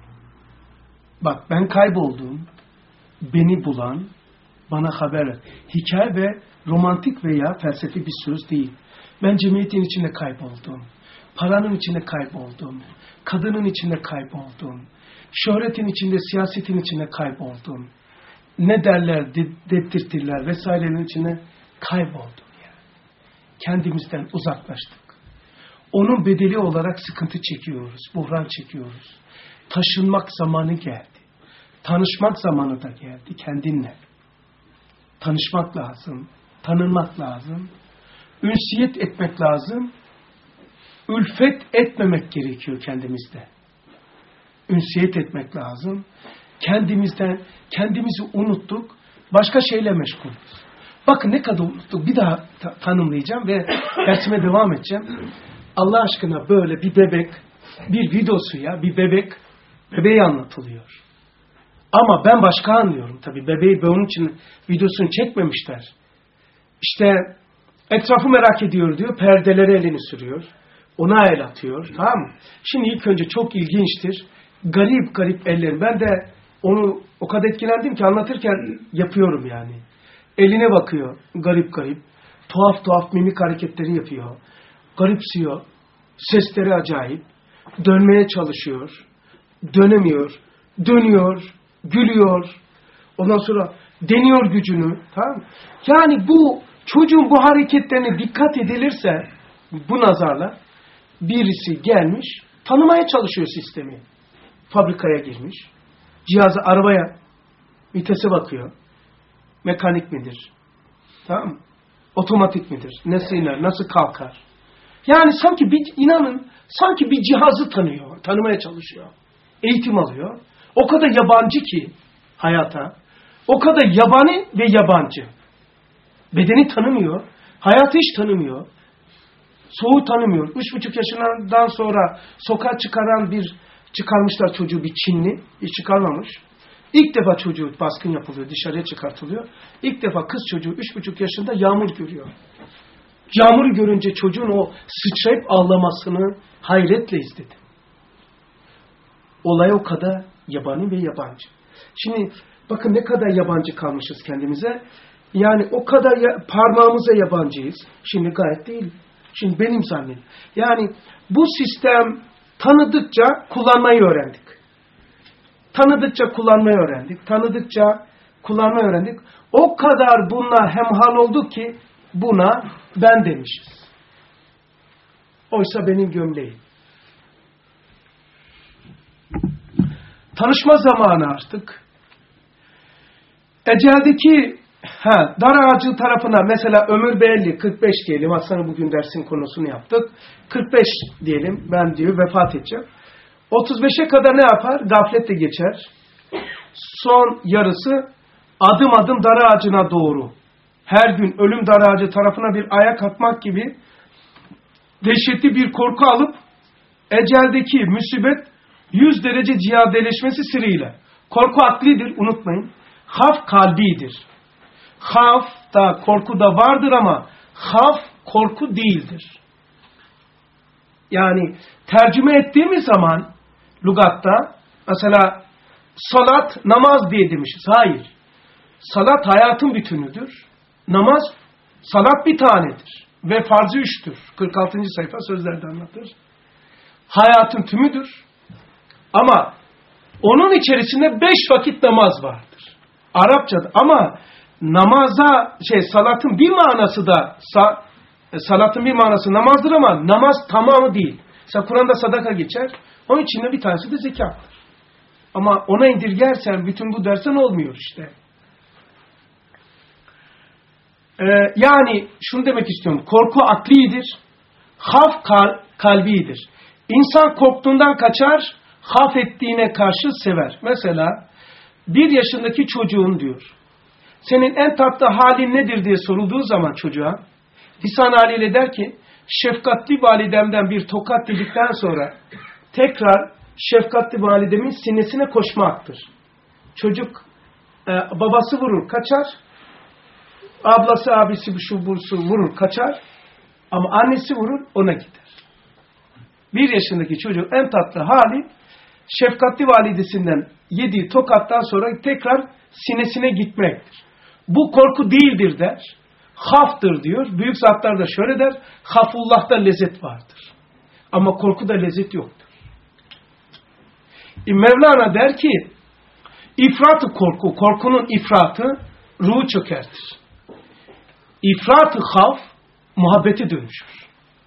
Bak ben kayboldum. Beni bulan bana haber ver. Hikaye ve romantik veya felsefi bir söz değil. Ben cemiyetin içinde kayboldum. Paranın içinde kayboldum. Kadının içinde kayboldum. Şöhretin içinde, siyasetin içinde kayboldum. Ne derler, dedirtirler vesairenin içinde kayboldum yani. Kendimizden uzaklaştık. Onun bedeli olarak sıkıntı çekiyoruz, buhran çekiyoruz. Taşınmak zamanı geldi. Tanışmak zamanı da geldi kendinle. Tanışmak lazım, tanınmak lazım. Ünsiyet etmek lazım. Ülfet etmemek gerekiyor kendimizde. Ünsiyet etmek lazım. Kendimizden, kendimizi unuttuk. Başka şeyle meşgulüz. Bakın ne kadar unuttuk. Bir daha ta- tanımlayacağım ve dersime devam edeceğim. Allah aşkına böyle bir bebek, bir videosu ya, bir bebek, bebeği anlatılıyor. Ama ben başka anlıyorum tabii. Bebeği onun için videosunu çekmemişler. İşte etrafı merak ediyor diyor. Perdelere elini sürüyor. Ona el atıyor. Tamam mı? Şimdi ilk önce çok ilginçtir. Garip garip ellerim. Ben de onu o kadar etkilendim ki anlatırken yapıyorum yani. Eline bakıyor. Garip garip. Tuhaf tuhaf mimik hareketleri yapıyor. Garipsiyor. Sesleri acayip. Dönmeye çalışıyor. Dönemiyor. Dönüyor. Gülüyor. Ondan sonra deniyor gücünü. Tamam mı? Yani bu çocuğun bu hareketlerine dikkat edilirse bu nazarla birisi gelmiş tanımaya çalışıyor sistemi. Fabrikaya girmiş. Cihazı, arabaya, vitese bakıyor. Mekanik midir? Tamam mı? Otomatik midir? Nasıl iner? Nasıl kalkar? Yani sanki bir, inanın, sanki bir cihazı tanıyor. Tanımaya çalışıyor. Eğitim alıyor. O kadar yabancı ki hayata. O kadar yabani ve yabancı. Bedeni tanımıyor. Hayatı hiç tanımıyor. Soğuğu tanımıyor. Üç buçuk yaşından sonra sokağa çıkaran bir, çıkarmışlar çocuğu bir Çinli. Hiç çıkarmamış. İlk defa çocuğu baskın yapılıyor, dışarıya çıkartılıyor. İlk defa kız çocuğu üç buçuk yaşında yağmur görüyor. Yağmuru görünce çocuğun o sıçrayıp ağlamasını hayretle izledi. Olay o kadar yabani ve yabancı. Şimdi bakın ne kadar yabancı kalmışız kendimize. Yani o kadar ya, parmağımıza yabancıyız. Şimdi gayet değil. Şimdi benim zannediyorum. Yani bu sistem tanıdıkça kullanmayı öğrendik. Tanıdıkça kullanmayı öğrendik. Tanıdıkça kullanmayı öğrendik. O kadar bununla hemhal olduk ki buna ben demişiz. Oysa benim gömleğim. Tanışma zamanı artık. Eceldeki ha, dar ağacı tarafına mesela ömür belli kırk beş diyelim. Aslında bugün dersin konusunu yaptık. kırk beş diyelim. Ben diyor vefat edeceğim. otuz beşe kadar ne yapar? Gafletle geçer. Son yarısı adım adım dar ağacına doğru. Her gün ölüm dar ağacı tarafına bir ayak atmak gibi dehşetli bir korku alıp eceldeki musibet yüz derece ziyadeleşmesi sırrıyla. Korku aklidir, unutmayın. Haf kalbidir. Haf da korku da vardır ama haf korku değildir. Yani tercüme ettiğimiz zaman lügatta mesela salat namaz diye demişiz. Hayır. Salat hayatın bütünüdür. Namaz salat bir tanedir. Ve farzı üçtür. kırk altıncı sayfa sözlerde anlatır. Hayatın tümüdür. Ama onun içerisinde beş vakit namaz vardır. Arapçada ama namaza şey salatın bir manası da sa, salatın bir manası namazdır ama namaz tamamı değil. Mesela Kur'an'da sadaka geçer. Onun içinde bir tanesi de zekattır. Ama ona indirgersen bütün bu dersen olmuyor işte. Ee, yani şunu demek istiyorum. Korku aklidir. Haf kal, kalbidir. İnsan korktuğundan kaçar, haf ettiğine karşı sever. Mesela bir yaşındaki çocuğun diyor. Senin en tatlı halin nedir diye sorulduğu zaman çocuğa lisan haliyle der ki şefkatli validemden bir tokat yedikten sonra tekrar şefkatli validemin sinesine koşmaktır. Çocuk e, babası vurur kaçar. Ablası abisi şu bursu vurur kaçar. Ama annesi vurur ona gider. Bir yaşındaki çocuğun en tatlı hali şefkatli validesinden yediği tokattan sonra tekrar sinesine gitmektir. Bu korku değildir der. Haftır diyor. Büyük zatlar da şöyle der. Hafullah'ta lezzet vardır. Ama korkuda lezzet yoktur. E Mevlana der ki ifrat-ı korku, korkunun ifratı ruhu çökertir. İfrat-ı haf muhabbeti dönüşür.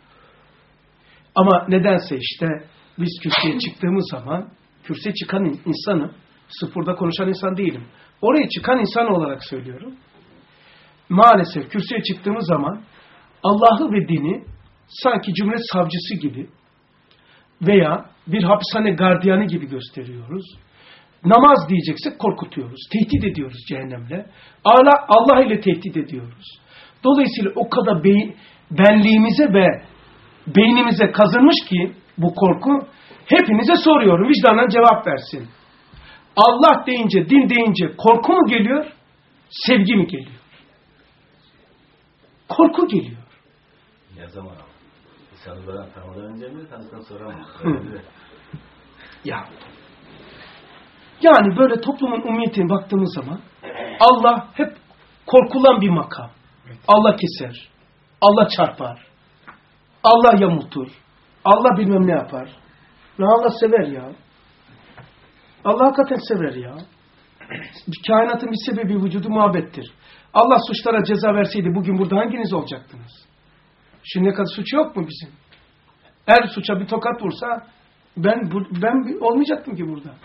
Ama nedense işte biz kürsüye çıktığımız zaman kürsüye çıkan insanı sıfırda konuşan insan değilim. Oraya çıkan insan olarak söylüyorum. Maalesef kürsüye çıktığımız zaman Allah'ı ve dini sanki cümle savcısı gibi veya bir hapishane gardiyanı gibi gösteriyoruz. Namaz diyeceksek korkutuyoruz. Tehdit ediyoruz cehennemle. Allah, Allah ile tehdit ediyoruz. Dolayısıyla o kadar beyin, benliğimize ve beynimize kazınmış ki bu korku hepinize soruyorum. Vicdanen cevap versin. Allah deyince, din deyince korku mu geliyor? Sevgi mi geliyor? Korku geliyor. Ne zaman ama? İnsanlardan tanımadan önce mi, tanıdıktan sonra mı? Ya. Yani böyle toplumun umumiyetine baktığımız zaman Allah hep korkulan bir makam. Allah keser. Allah çarpar. Allah yamultur. Allah bilmem ne yapar. Ne Allah sever ya. Allah hakikaten sever ya. Kainatın bir sebebi vücudu muhabbettir. Allah suçlara ceza verseydi bugün burada hanginiz olacaktınız? Şimdiye kadar suç yok mu bizim? Her suça bir tokat vursa ben ben olmayacaktım ki burada.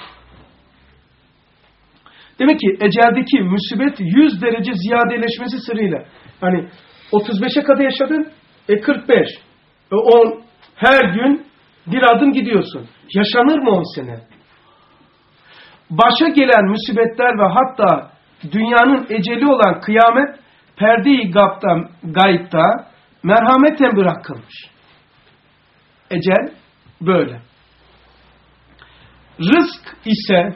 Demek ki eceldeki musibet yüz derece ziyadeleşmesi sırrıyla. Hani otuz beşe kadar yaşadın, e kırk beş. E on, her gün bir adım gidiyorsun. Yaşanır mı on sene? Başa gelen musibetler ve hatta dünyanın eceli olan kıyamet perde-i gayipta, gayipta merhameten bırakılmış. Ecel böyle. Rızk ise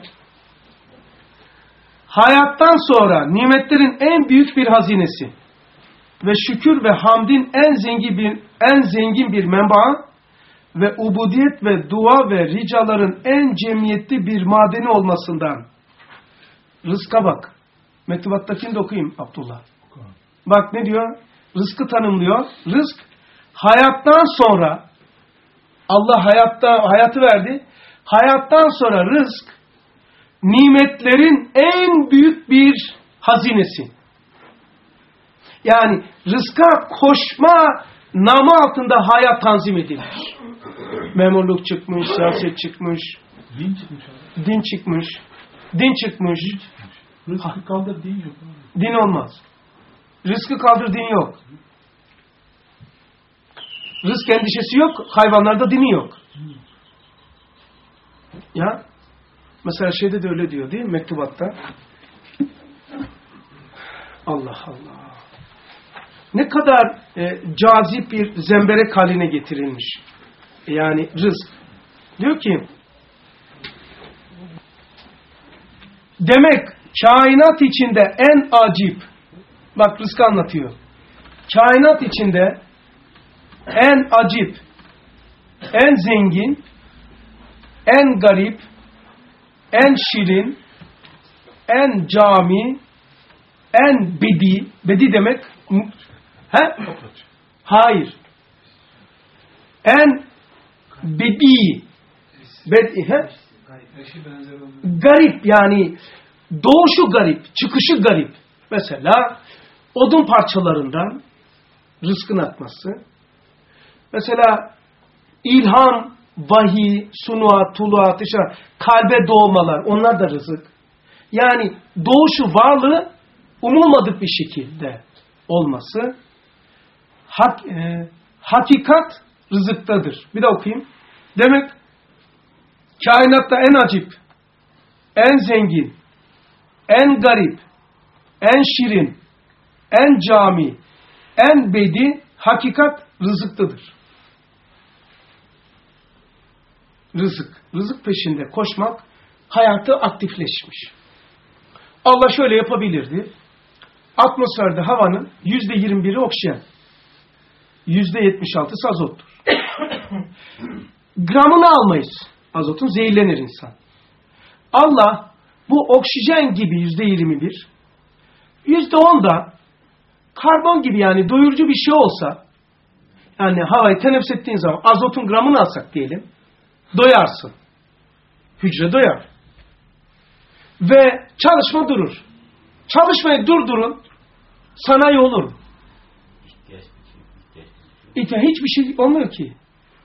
hayattan sonra nimetlerin en büyük bir hazinesi ve şükür ve hamdin en zengin bir en zengin bir menbaı ve ubudiyet ve dua ve ricaların en cemiyetli bir madeni olmasından. Rızka bak. Mektubattakini de okuyayım Abdullah. Bak ne diyor? Rızkı tanımlıyor. Rızk hayattan sonra Allah hayatta hayatı verdi. Hayattan sonra rızk nimetlerin en büyük bir hazinesi. Yani rızka koşma namı altında hayat tanzim edilmiş. Memurluk çıkmış, siyaset çıkmış, Din çıkmış abi. din çıkmış, din çıkmış. Rızkı kaldır din yok abi. Din olmaz. Rızkı kaldır din yok. Rızk endişesi yok, hayvanlarda dini yok. Ya, mesela şeyde de öyle diyor değil mi mektubatta? Allah Allah. Ne kadar e, cazip bir zemberek haline getirilmiş. Yani rızk. Diyor ki, demek kainat içinde en acip, bak rızkı anlatıyor. Kainat içinde en acip, en zengin, en garip, en şirin, en cami, en bedi, bedi demek, he? Hayır. En bedi, bedi, he? Garip yani, doğuşu garip, çıkışı garip. Mesela odun parçalarından rızkın atması. Mesela ilham, vahiy, sunuat, tuluat, işte kalbe doğmalar, onlar da rızık. Yani doğuşu, varlığı umulmadık bir şekilde olması. Hak, e, hakikat rızıktadır. Bir de okuyayım. Demek kainatta en acip, en zengin, en garip, en şirin, en cami, en bedi, hakikat rızıktadır. Rızık. Rızık peşinde koşmak hayatı aktifleşmiş. Allah şöyle yapabilirdi. Atmosferde havanın yüzde yirmi biri oksijen. Yüzde yetmiş altısı azottur. Gramını almayız. Azotun zehirlenir insan. Allah bu oksijen gibi yüzde yirmi bir, yüzde on da karbon gibi yani doyurucu bir şey olsa, yani havayı teneffüs ettiğin zaman azotun gramını alsak diyelim, doyarsın. Hücre doyar. Ve çalışma durur. Çalışmayı durdurun, sanayi olur. İhtiyaç, hiçbir şey olmuyor ki.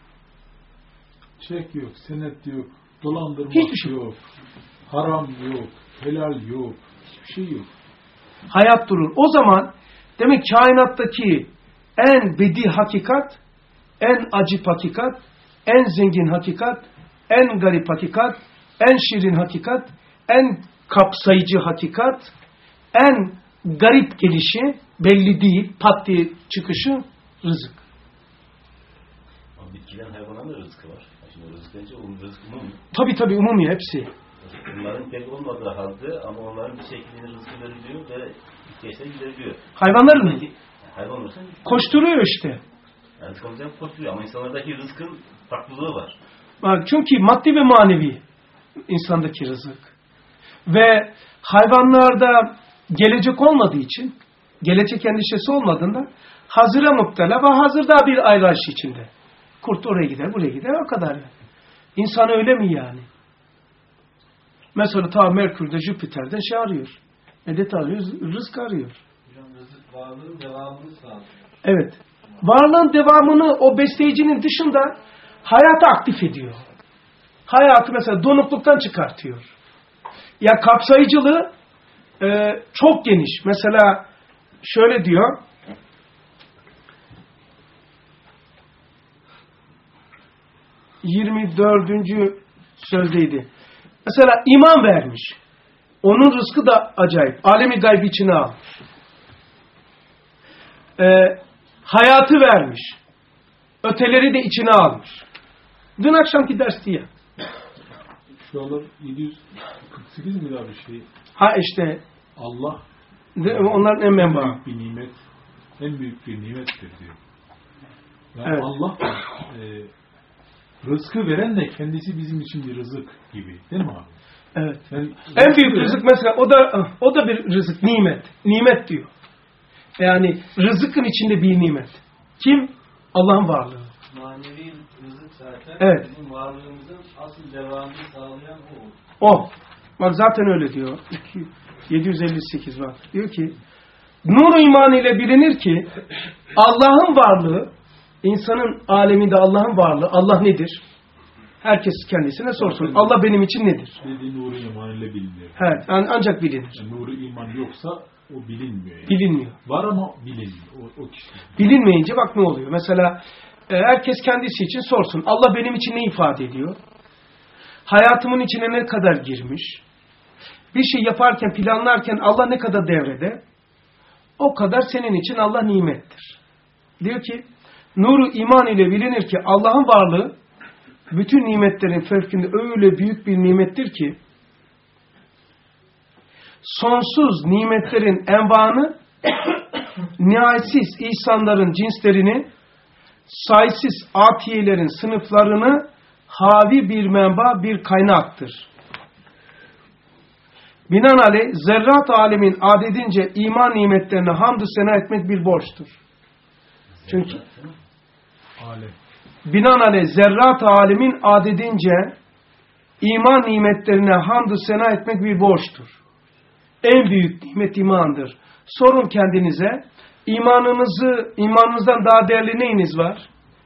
Çek yok, senet yok, dolandırmak hiçbir şey yok, haram yok, helal yok, hiçbir şey yok. Hayat durur. O zaman demek kainattaki en bedi hakikat, en acip hakikat, en zengin hakikat, en garip hakikat, en şirin hakikat, en kapsayıcı hakikat, en garip gelişi, belli değil, pat diye çıkışı rızık. Ama bitkilerin, hayvanların da rızkı var. Şimdi rızık deyince o rızık umum. Tabii tabii umumi hepsi. Bunların pek olmadığı halde ama onların bir şekilde rızkı veriliyor ve ihtiyaçları gideriliyor. Hayvanların mı? Hayvan olursa koşturuyor işte. yani rızkı koşturuyor ama insanlardaki rızkın farklılığı var. Bak, çünkü maddi ve manevi insandaki rızık. Ve hayvanlarda gelecek olmadığı için, gelecek endişesi olmadığında hazıra muktela ve hazırda bir ayrış içinde. Kurt oraya gider, buraya gider, o kadar yani. İnsan öyle mi yani? Mesela ta Merkür'de, Jüpiter'de şey arıyor. Medet arıyor, rızk arıyor. Hocam rızık varlığın devamını sağlıyor. Evet. Varlığın devamını o besleyicinin dışında hayatı aktif ediyor. Hayatı mesela donukluktan çıkartıyor. Ya kapsayıcılığı e, çok geniş. Mesela şöyle diyor. yirmi dördüncü sözdeydi. Mesela iman vermiş. Onun rızkı da acayip. Alemi gayb içine almış. e, hayatı vermiş. Öteleri de içine almış. Dün akşamki dersti ya. Şu anlar yedi yüz kırk sekiz mi daha bir şey? Ha işte Allah de, onların en menbaı. büyük bir nimet, en büyük bir nimettir diyor. Yani Evet. Allah e, rızkı veren de kendisi bizim için bir rızık gibi. Değil mi abi? Evet. Yani En büyük veren- rızık mesela o da o da bir rızık, nimet. Nimet diyor. Yani rızıkın içinde bir nimet. Kim? Allah'ın varlığı. Manevi rızık zaten Evet. bizim varlığımızın asıl devamını sağlayan o. O. Bak zaten öyle diyor. yedi yüz elli sekiz bak. Diyor ki nur iman ile bilinir ki Allah'ın varlığı, insanın aleminde Allah'ın varlığı, Allah nedir? Herkes kendisine sorsun. Allah benim için nedir? Dediği nuru iman ile biliniyor. Evet, ancak bilinir. Yani nuru iman yoksa o bilinmiyor. Yani. Bilinmiyor. Var ama bilinmiyor. O, o kişi. Bilinmeyince bak ne oluyor. Mesela e, herkes kendisi için sorsun. Allah benim için ne ifade ediyor? Hayatımın içine ne kadar girmiş? Bir şey yaparken, planlarken Allah ne kadar devrede? O kadar senin için Allah nimettir. Diyor ki, nuru iman ile bilinir ki Allah'ın varlığı bütün nimetlerin fevkinde öyle büyük bir nimettir ki sonsuz nimetlerin envanı, nihayetsiz ihsanların cinslerini, sayısız atiyelerin sınıflarını havi bir menba, bir kaynaktır. Binaenaleyh zerrat alemin adedince iman nimetlerine hamdü sena etmek bir borçtur. Çünkü Alem. binaenaleyh zerrat alemin adedince iman nimetlerine hamdü sena etmek bir borçtur. En büyük nimet imandır. Sorun kendinize, imanınızı, imanınızdan daha değerli neyiniz var?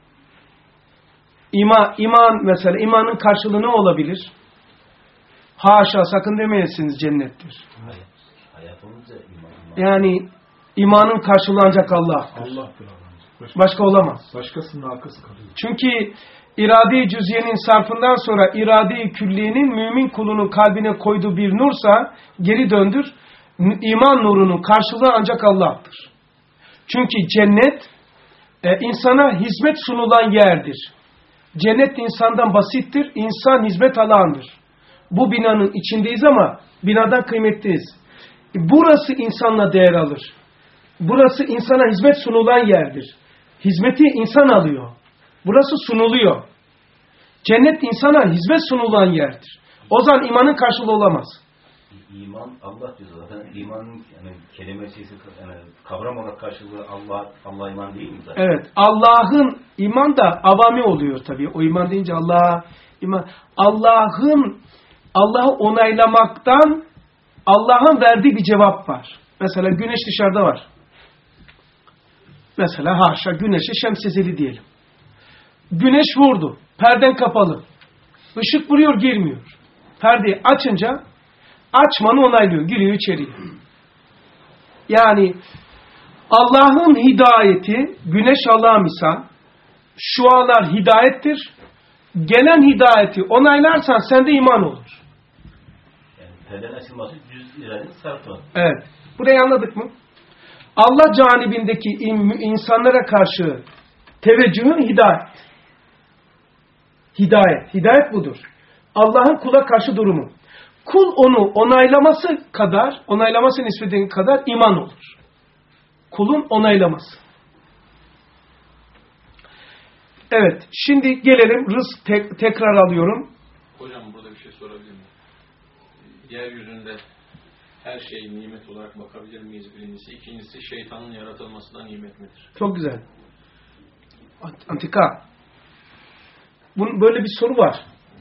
İman, iman mesela, imanın karşılığı ne olabilir? Haşa, sakın demeyesiniz cennettir. Hayat, hayatımızda iman. Yani imanın karşılığı ancak Allah'tır. Allah'tır abi. Başka, Başka olamaz. başkasının arkası kalıyor. Çünkü irade-i cüziyenin sarfından sonra irade-i külliyenin mümin kulunun kalbine koyduğu bir nursa geri döndür. İman nurunun karşılığı ancak Allah'tır. Çünkü cennet e, insana hizmet sunulan yerdir. Cennet insandan basittir. İnsan hizmet alandır. Bu binanın içindeyiz ama binadan kıymetliyiz. Burası insanla değer alır. Burası insana hizmet sunulan yerdir. Hizmeti insan alıyor. Burası sunuluyor. Cennet insana hizmet sunulan yerdir. O zaman imanın karşılığı olamaz. İman Allah diyor zaten. İmanın yani kelimesi yani kavram olarak karşılığı Allah Allah iman değil mi zaten? Evet. Allah'ın iman da avami oluyor tabii. O iman deyince Allah'a iman. Allah'ın Allah'ı onaylamaktan Allah'ın verdiği bir cevap var. Mesela güneş dışarıda var. Mesela haşa güneşe şemsiyeli diyelim. Güneş vurdu. Perden kapalı. Işık vuruyor, girmiyor. Perdeyi açınca açmanı onaylıyor. Giriyor içeriye. Yani Allah'ın hidayeti, güneş Allah'a misal, şualar hidayettir. Gelen hidayeti onaylarsan sende iman olur. Yani perdenin açılması cüz iradenin sarfı. Evet. Burayı anladık mı? Allah canibindeki insanlara karşı teveccühün hidayet. Hidayet. Hidayet budur. Allah'ın kula karşı durumu. Kul onu onaylaması kadar, onaylaması nispetine kadar iman olur. Kulun onaylaması. Evet. Şimdi gelelim. Rızk tek, tekrar alıyorum. Hocam burada bir şey sorabilir miyim? Yeryüzünde her şey nimet olarak bakabilir miyiz birincisi? İkincisi şeytanın yaratılması da nimet midir? Çok güzel. Antika. Bunun böyle bir soru var.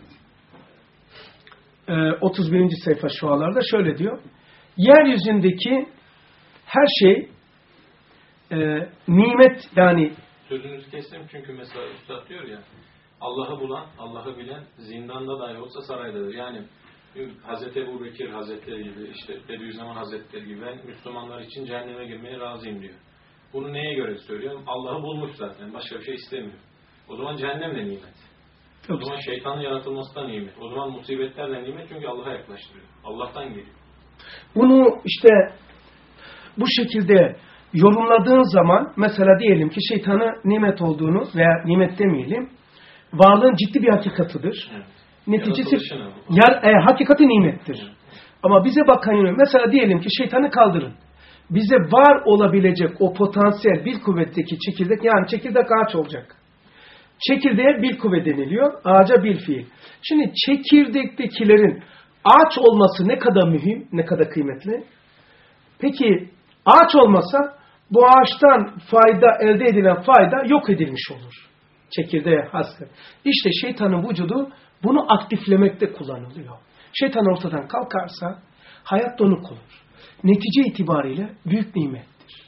Ee, otuz birinci sayfa şualarda şöyle diyor. Yeryüzündeki her şey e, nimet yani. Sözünüzü kestim çünkü mesela Üstad diyor ya, Allah'ı bulan, Allah'ı bilen zindanda dahi olsa saraydadır. Yani Hazreti Ebu Bekir Hazretleri gibi, işte Bediüzzaman Hazretleri gibi ben Müslümanlar için cehenneme girmeye razıyım diyor. Bunu neye göre söylüyorum? Allah'ı bulmuş zaten. Başka bir şey istemiyor. O zaman cehennem de nimet. O zaman şeytanın yaratılması da nimet. O zaman musibetler de nimet çünkü Allah'a yaklaştırıyor. Allah'tan geliyor. Bunu işte bu şekilde yorumladığın zaman mesela diyelim ki şeytanı nimet olduğunu veya nimet demeyelim, varlığın ciddi bir hakikatıdır. Evet. Neticesi yer, e, hakikati nimettir. Evet. Ama bize bakan yönü, mesela diyelim ki şeytanı kaldırın. Bize var olabilecek o potansiyel bil kuvvetteki çekirdek, yani çekirdek ağaç olacak. Çekirdeğe bil kuvvet deniliyor, ağaca bil fiil. Şimdi çekirdektekilerin ağaç olması ne kadar mühim, ne kadar kıymetli. Peki ağaç olmasa bu ağaçtan fayda, elde edilen fayda yok edilmiş olur. Çekirdeğe hasret. İşte şeytanın vücudu bunu aktiflemekte kullanılıyor. Şeytan ortadan kalkarsa hayat donuk olur. Netice itibariyle büyük nimettir.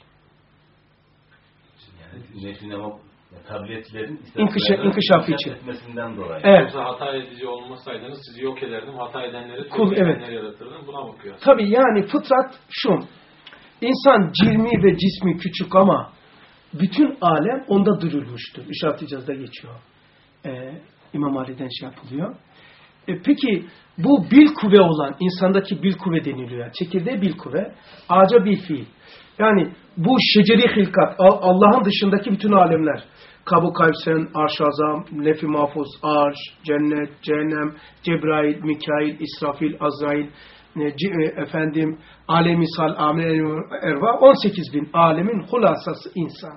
Yani nefsin ama tabletlerin İnkişaf, inkişafı için. Etmesinden dolayı. Evet. Yoksa hata edici olmasaydınız sizi yok ederdim. Hata edenleri Kul, evet. yaratırdım. Buna bakıyor. Tabii yani fıtrat şu. İnsan cirmi ve cismi küçük ama bütün alem onda dürülmüştür. İşaret-i Caz'da geçiyor. Ee, İmam Ali'den şey yapılıyor. E, peki bu bil kuvve olan, insandaki bil kuvve deniliyor. Çekirdeğe bil kuvve, ağaca bil fiil. Yani bu şeceri hilkat, Allah'ın dışındaki bütün alemler. Kabu Kavsen, Arş-ı Azam, Lef-i Mahfuz, Arş, Cennet, Cehennem, Cebrail, Mikail, İsrafil, Azrail, efendim, Alem-i-Sal, Amel-i-Erva, on sekiz bin alemin hulasası insan.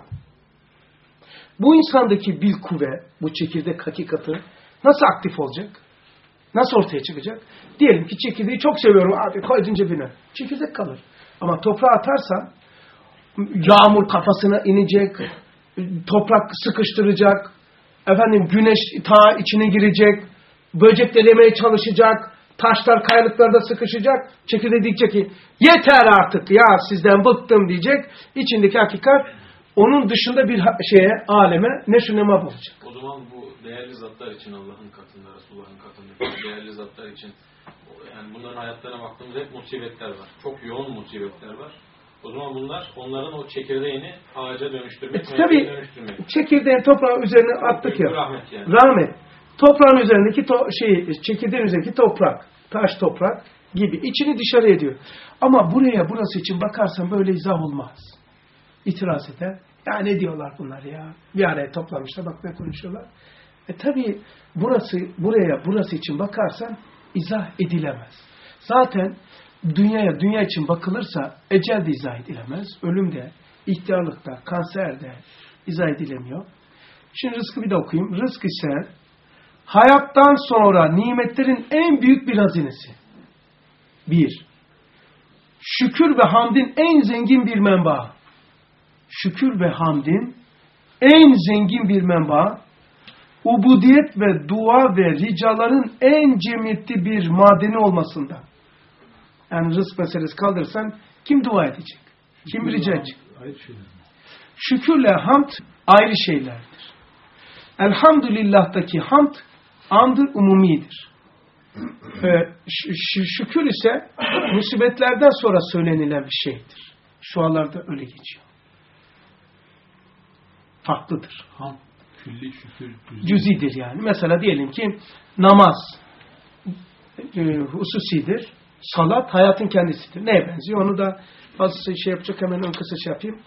Bu insandaki bil kuvve, bu çekirdek hakikati nasıl aktif olacak? Nasıl ortaya çıkacak? Diyelim ki çekirdeği çok seviyorum abi, koydun cebine. Çekirdek kalır. Ama toprağa atarsan yağmur kafasına inecek, toprak sıkıştıracak, efendim güneş ta içine girecek, böcekler yemeye çalışacak, taşlar kayalıklarda sıkışacak, çekirdeği diyecek ki yeter artık ya sizden bıktım diyecek. İçindeki hakikat onun dışında bir şeye, aleme neşünema bulacak. O zaman bu değerli zatlar için Allah'ın katında, Resulullah'ın katında değerli zatlar için yani bunların hayatlarına baktığımızda hep musibetler var. Çok yoğun musibetler var. O zaman bunlar onların o çekirdeğini ağaca dönüştürmek, e, tabii, dönüştürmek. Çekirdeğin toprağın üzerine attık ya. Rahmet yani. Rahmet. Toprağın üzerindeki to şey, çekirdeğin üzerindeki toprak, taş toprak gibi içini dışarı ediyor. Ama buraya burası için bakarsan böyle izah olmaz. İtiraz eder. Ya ne diyorlar bunlar ya? Bir araya toplamışlar, bak ne konuşuyorlar. E tabi burası, buraya burası için bakarsan izah edilemez. Zaten dünyaya, dünya için bakılırsa ecel de izah edilemez. Ölüm de, ihtiyarlıkta, kanser de izah edilemiyor. Şimdi rızkı bir de okuyayım. Rızk ise hayattan sonra nimetlerin en büyük bir hazinesi. Bir, şükür ve hamdin en zengin bir menbaı. Şükür ve hamdin en zengin bir menba, ubudiyet ve dua ve ricaların en cemiyetli bir madeni olmasında. Yani rızk meselesi kaldırırsan kim dua edecek? Kim şükür rica edecek? Şükürle hamd ayrı şeylerdir. Elhamdülillah'taki hamd amdır umumidir. Ee, şükür ise musibetlerden sonra söylenilen bir şeydir. Şu anlarda öyle geçiyor. Farklıdır. Hamd, külli, şükür, cüzi. Cüzidir yani. Mesela diyelim ki namaz e, hususidir. Salat hayatın kendisidir. Neye benziyor? Onu da bazı şey yapacak, hemen ön kısa şey yapayım.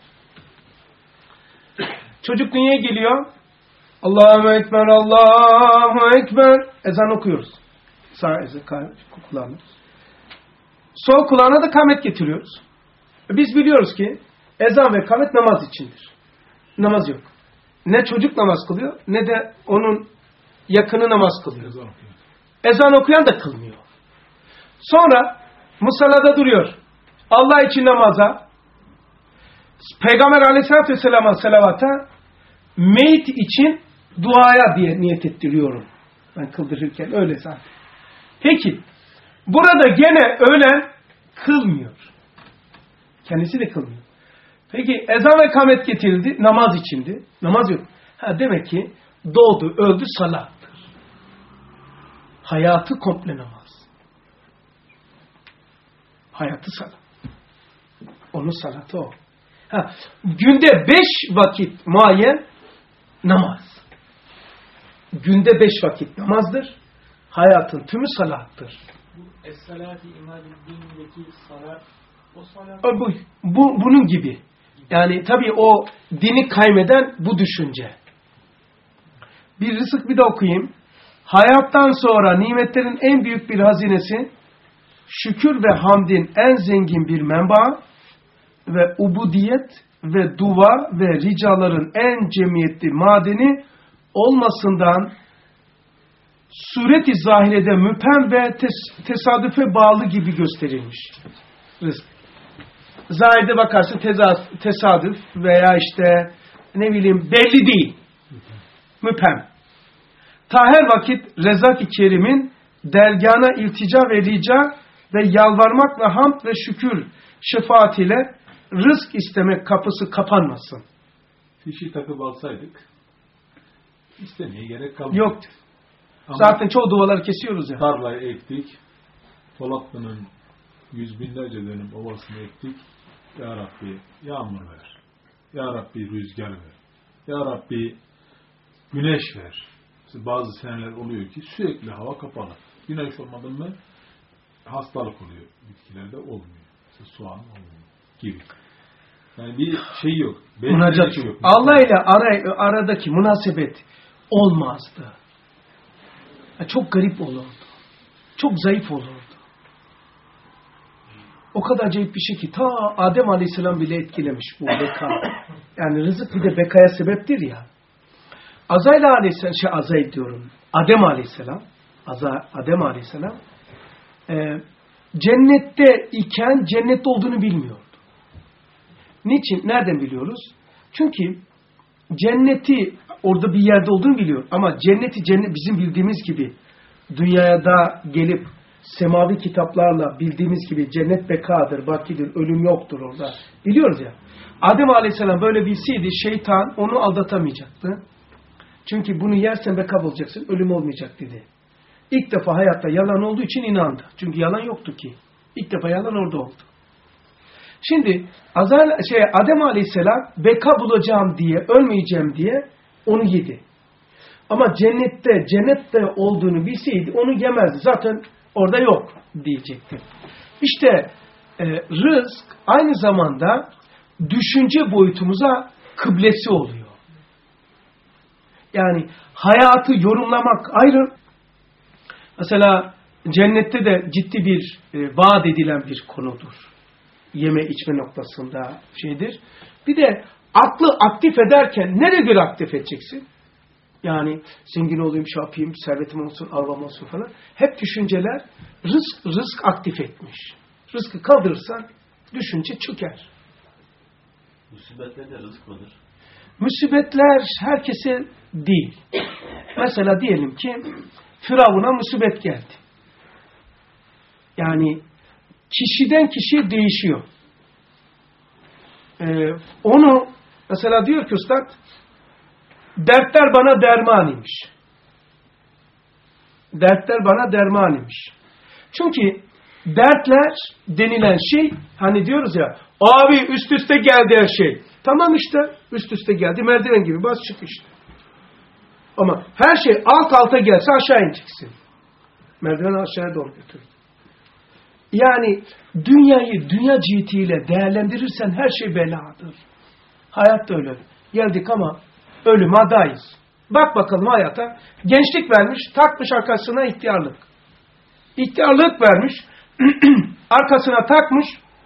Çocuk dünyaya geliyor. Allahu Ekber, Allahu Ekber. Ezan okuyoruz. Sağ ezan kulağına. Sol kulağına da kamet getiriyoruz. Biz biliyoruz ki ezan ve kamet namaz içindir. Namaz yok. Ne çocuk namaz kılıyor ne de onun yakını namaz kılıyor. Ezan okuyor. Ezan okuyan da kılmıyor. Sonra musallada duruyor. Allah için namaza, Peygamber Aleyhisselatü Vesselam'a salavata, meyit için duaya diye niyet ettiriyorum. Ben kıldırırken öyle zaten. Peki, burada gene ölen kılmıyor. Kendisi de kılmıyor. Peki ezan ve kamet getirildi, namaz içindi. Namaz yok. Ha, demek ki doğdu, öldü, salattır. Hayatı komple namaz. Hayatı salat. Onun salatı o. Ha, günde beş vakit muayyen namaz. Günde beş vakit namazdır. Hayatın tümü salattır. Bu Es-Salati İmad-ı Din'deki salat, o salat... Bu, bu, bunun gibi. Yani tabii o dini kaymeden bu düşünce. Bir rızık bir de okuyayım. Hayattan sonra nimetlerin en büyük bir hazinesi, şükür ve hamdin en zengin bir menba ve ubudiyet ve dua ve ricaların en cemiyetli madeni olmasından sureti zahirede müphem ve tes tesadüfe bağlı gibi gösterilmiş. Rızk. Zahirde bakarsın tesadüf veya işte ne bileyim belli değil. Müphem. Ta her vakit Rezak-ı Kerim'in dergâhına iltica ve rica ve yalvarmak ve hamd ve şükür şefaatiyle rızk istemek kapısı kapanmasın. Fişi takıp alsaydık istemeye gerek kalmadı. Yok. Zaten çoğu duaları kesiyoruz ya. Tarlayı ektik. Polatlı'nın yüz binlerce dönüm ovasını ektik. Ya Rabbi yağmur ver. Ya Rabbi rüzgar ver. Ya Rabbi güneş ver. Bazı seneler oluyor ki sürekli hava kapalı. Güneş olmadı mı hastalık oluyor. Bitkilerde olmuyor. İşte soğan olmuyor gibi. Yani bir şey yok. Münacat yok. Allah ile ara, aradaki münasebet olmazdı. Çok garip olurdu. Çok zayıf olurdu. O kadar acayip bir şey ki ta Adem Aleyhisselam bile etkilemiş bu beka. Yani rızık bir de bekaya sebeptir ya. Azrail Aleyhisselam, şey Azrail diyorum. Adem Aleyhisselam, Azra, Adem Aleyhisselam e, cennette iken cennette olduğunu bilmiyordu. Niçin? Nereden biliyoruz? Çünkü cenneti orada bir yerde olduğunu biliyor. Ama cenneti cennet bizim bildiğimiz gibi dünyaya da gelip semavi kitaplarla bildiğimiz gibi cennet bekadır, bakidir, ölüm yoktur orada. Biliyoruz ya. Adem Aleyhisselam böyle bilseydi şeytan onu aldatamayacaktı. Çünkü bunu yersen beka bulacaksın, ölüm olmayacak dedi. İlk defa hayatta yalan olduğu için inandı. Çünkü yalan yoktu ki. İlk defa yalan orada oldu. Şimdi Azrail, şey, Adem Aleyhisselam beka bulacağım diye, ölmeyeceğim diye onu yedi. Ama cennette, cennette olduğunu bilseydi onu yemezdi. Zaten orada yok diyecekti. İşte e, rızk aynı zamanda düşünce boyutumuza kıblesi oluyor. Yani hayatı yorumlamak ayrı. Mesela cennette de ciddi bir e, vaat edilen bir konudur. Yeme içme noktasında şeydir. Bir de aklı aktif ederken nereye göre aktif edeceksin? Yani zengin olayım, şey yapayım, servetim olsun, arabam olsun falan. Hep düşünceler rızk, rızk aktif etmiş. Rızkı kaldırırsan düşünce çöker. Musibetlerde rızık mıdır? Musibetler herkese değil. Mesela diyelim ki Firavun'a musibet geldi. Yani kişiden kişiye değişiyor. Ee, onu mesela diyor ki Üstad, dertler bana derman imiş. Dertler bana derman imiş. Çünkü dertler denilen şey, hani diyoruz ya, abi üst üste geldi her şey. Tamam işte, üst üste geldi, merdiven gibi bas çık işte. Ama her şey alt alta gelse aşağı ineceksin. Merdiven aşağıya doğru götür. Yani dünyayı dünya cihetiyle değerlendirirsen her şey beladır. Hayat da öyle. Geldik ama ölüme adayız. Bak bakalım hayata. Gençlik vermiş, takmış arkasına ihtiyarlık. İhtiyarlık vermiş, arkasına takmış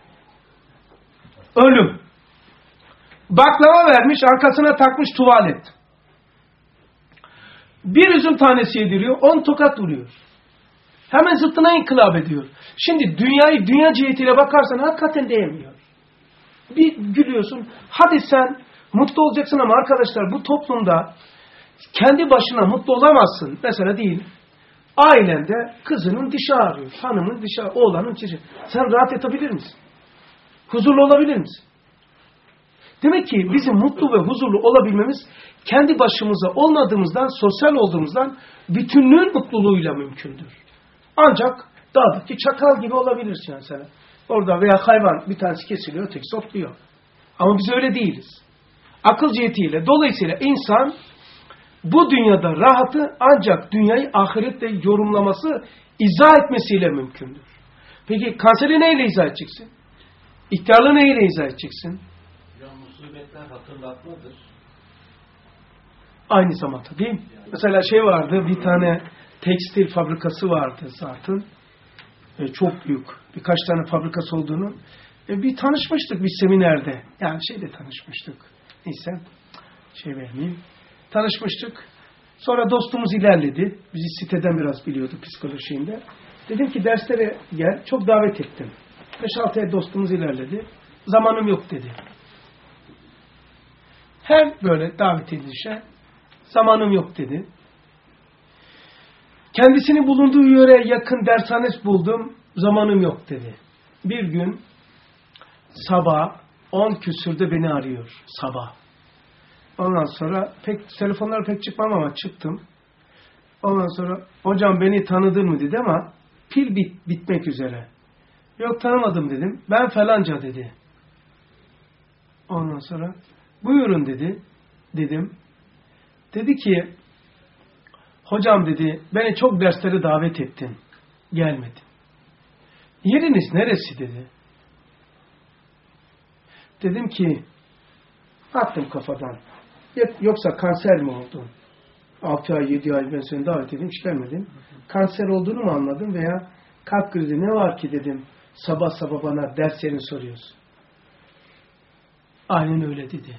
ölüm. Baklava vermiş, arkasına takmış tuvalet. Bir üzüm tanesi yediriyor, on tokat vuruyor. Hemen zıttına inkılap ediyor. Şimdi dünyayı dünya cihetiyle bakarsan hakikaten değmiyor. Bir gülüyorsun. Hadi sen mutlu olacaksın ama arkadaşlar bu toplumda kendi başına mutlu olamazsın. Mesela değil. Ailende kızının dişi ağrıyor. Hanımın dişi ağrıyor. Oğlanın dişi. Sen rahat edebilir misin? Huzurlu olabilir misin? Demek ki bizim mutlu ve huzurlu olabilmemiz kendi başımıza olmadığımızdan, sosyal olduğumuzdan bütünlüğün mutluluğuyla mümkündür. Ancak dağdaki çakal gibi olabilirsin yani sen. Orada veya hayvan bir tanesi kesiliyor, tek sotluyor. Ama biz öyle değiliz. Akıl cihetiyle, dolayısıyla insan bu dünyada rahatı ancak dünyayı ahirette yorumlaması, izah etmesiyle mümkündür. Peki kanseri neyle izah edeceksin? İhtiyarlığı neyle izah edeceksin? Yalnız nimetler hatırlatmadır. Aynı zamanda değil mi? Mesela şey vardı, bir tane tekstil fabrikası vardı zaten. E, çok büyük. Birkaç tane fabrikası olduğunu. E, bir tanışmıştık bir seminerde. Yani şeyde tanışmıştık. Neyse. Şey vermeyeyim. Tanışmıştık. Sonra dostumuz ilerledi. Bizi siteden biraz biliyordu psikolojiğinde. Dedim ki derslere gel. Çok davet ettim. beş altı ay dostumuz ilerledi. Zamanım yok dedi. Her böyle davet edilişe zamanım yok dedi. Kendisini bulunduğu yöre yakın dershane buldum. Zamanım yok dedi. Bir gün sabah on küsürde beni arıyor. Sabah. Ondan sonra pek telefonlar pek çıkmam ama çıktım. Ondan sonra hocam beni tanıdın mı dedi ama pil bit, bitmek üzere. Yok tanımadım dedim. Ben falanca dedi. Ondan sonra buyurun dedi. Dedim. Dedi ki hocam dedi beni çok derslere davet ettin. Gelmedim. Yeriniz neresi dedi. Dedim ki attım kafadan. Yoksa kanser mi oldun? altı ay yedi ay ben seni davet edeyim hiç gelmedin. Kanser olduğunu mu anladın veya kalp krizi ne var ki dedim. Sabah sabah bana ders yerini soruyorsun. Aynen öyle dedi.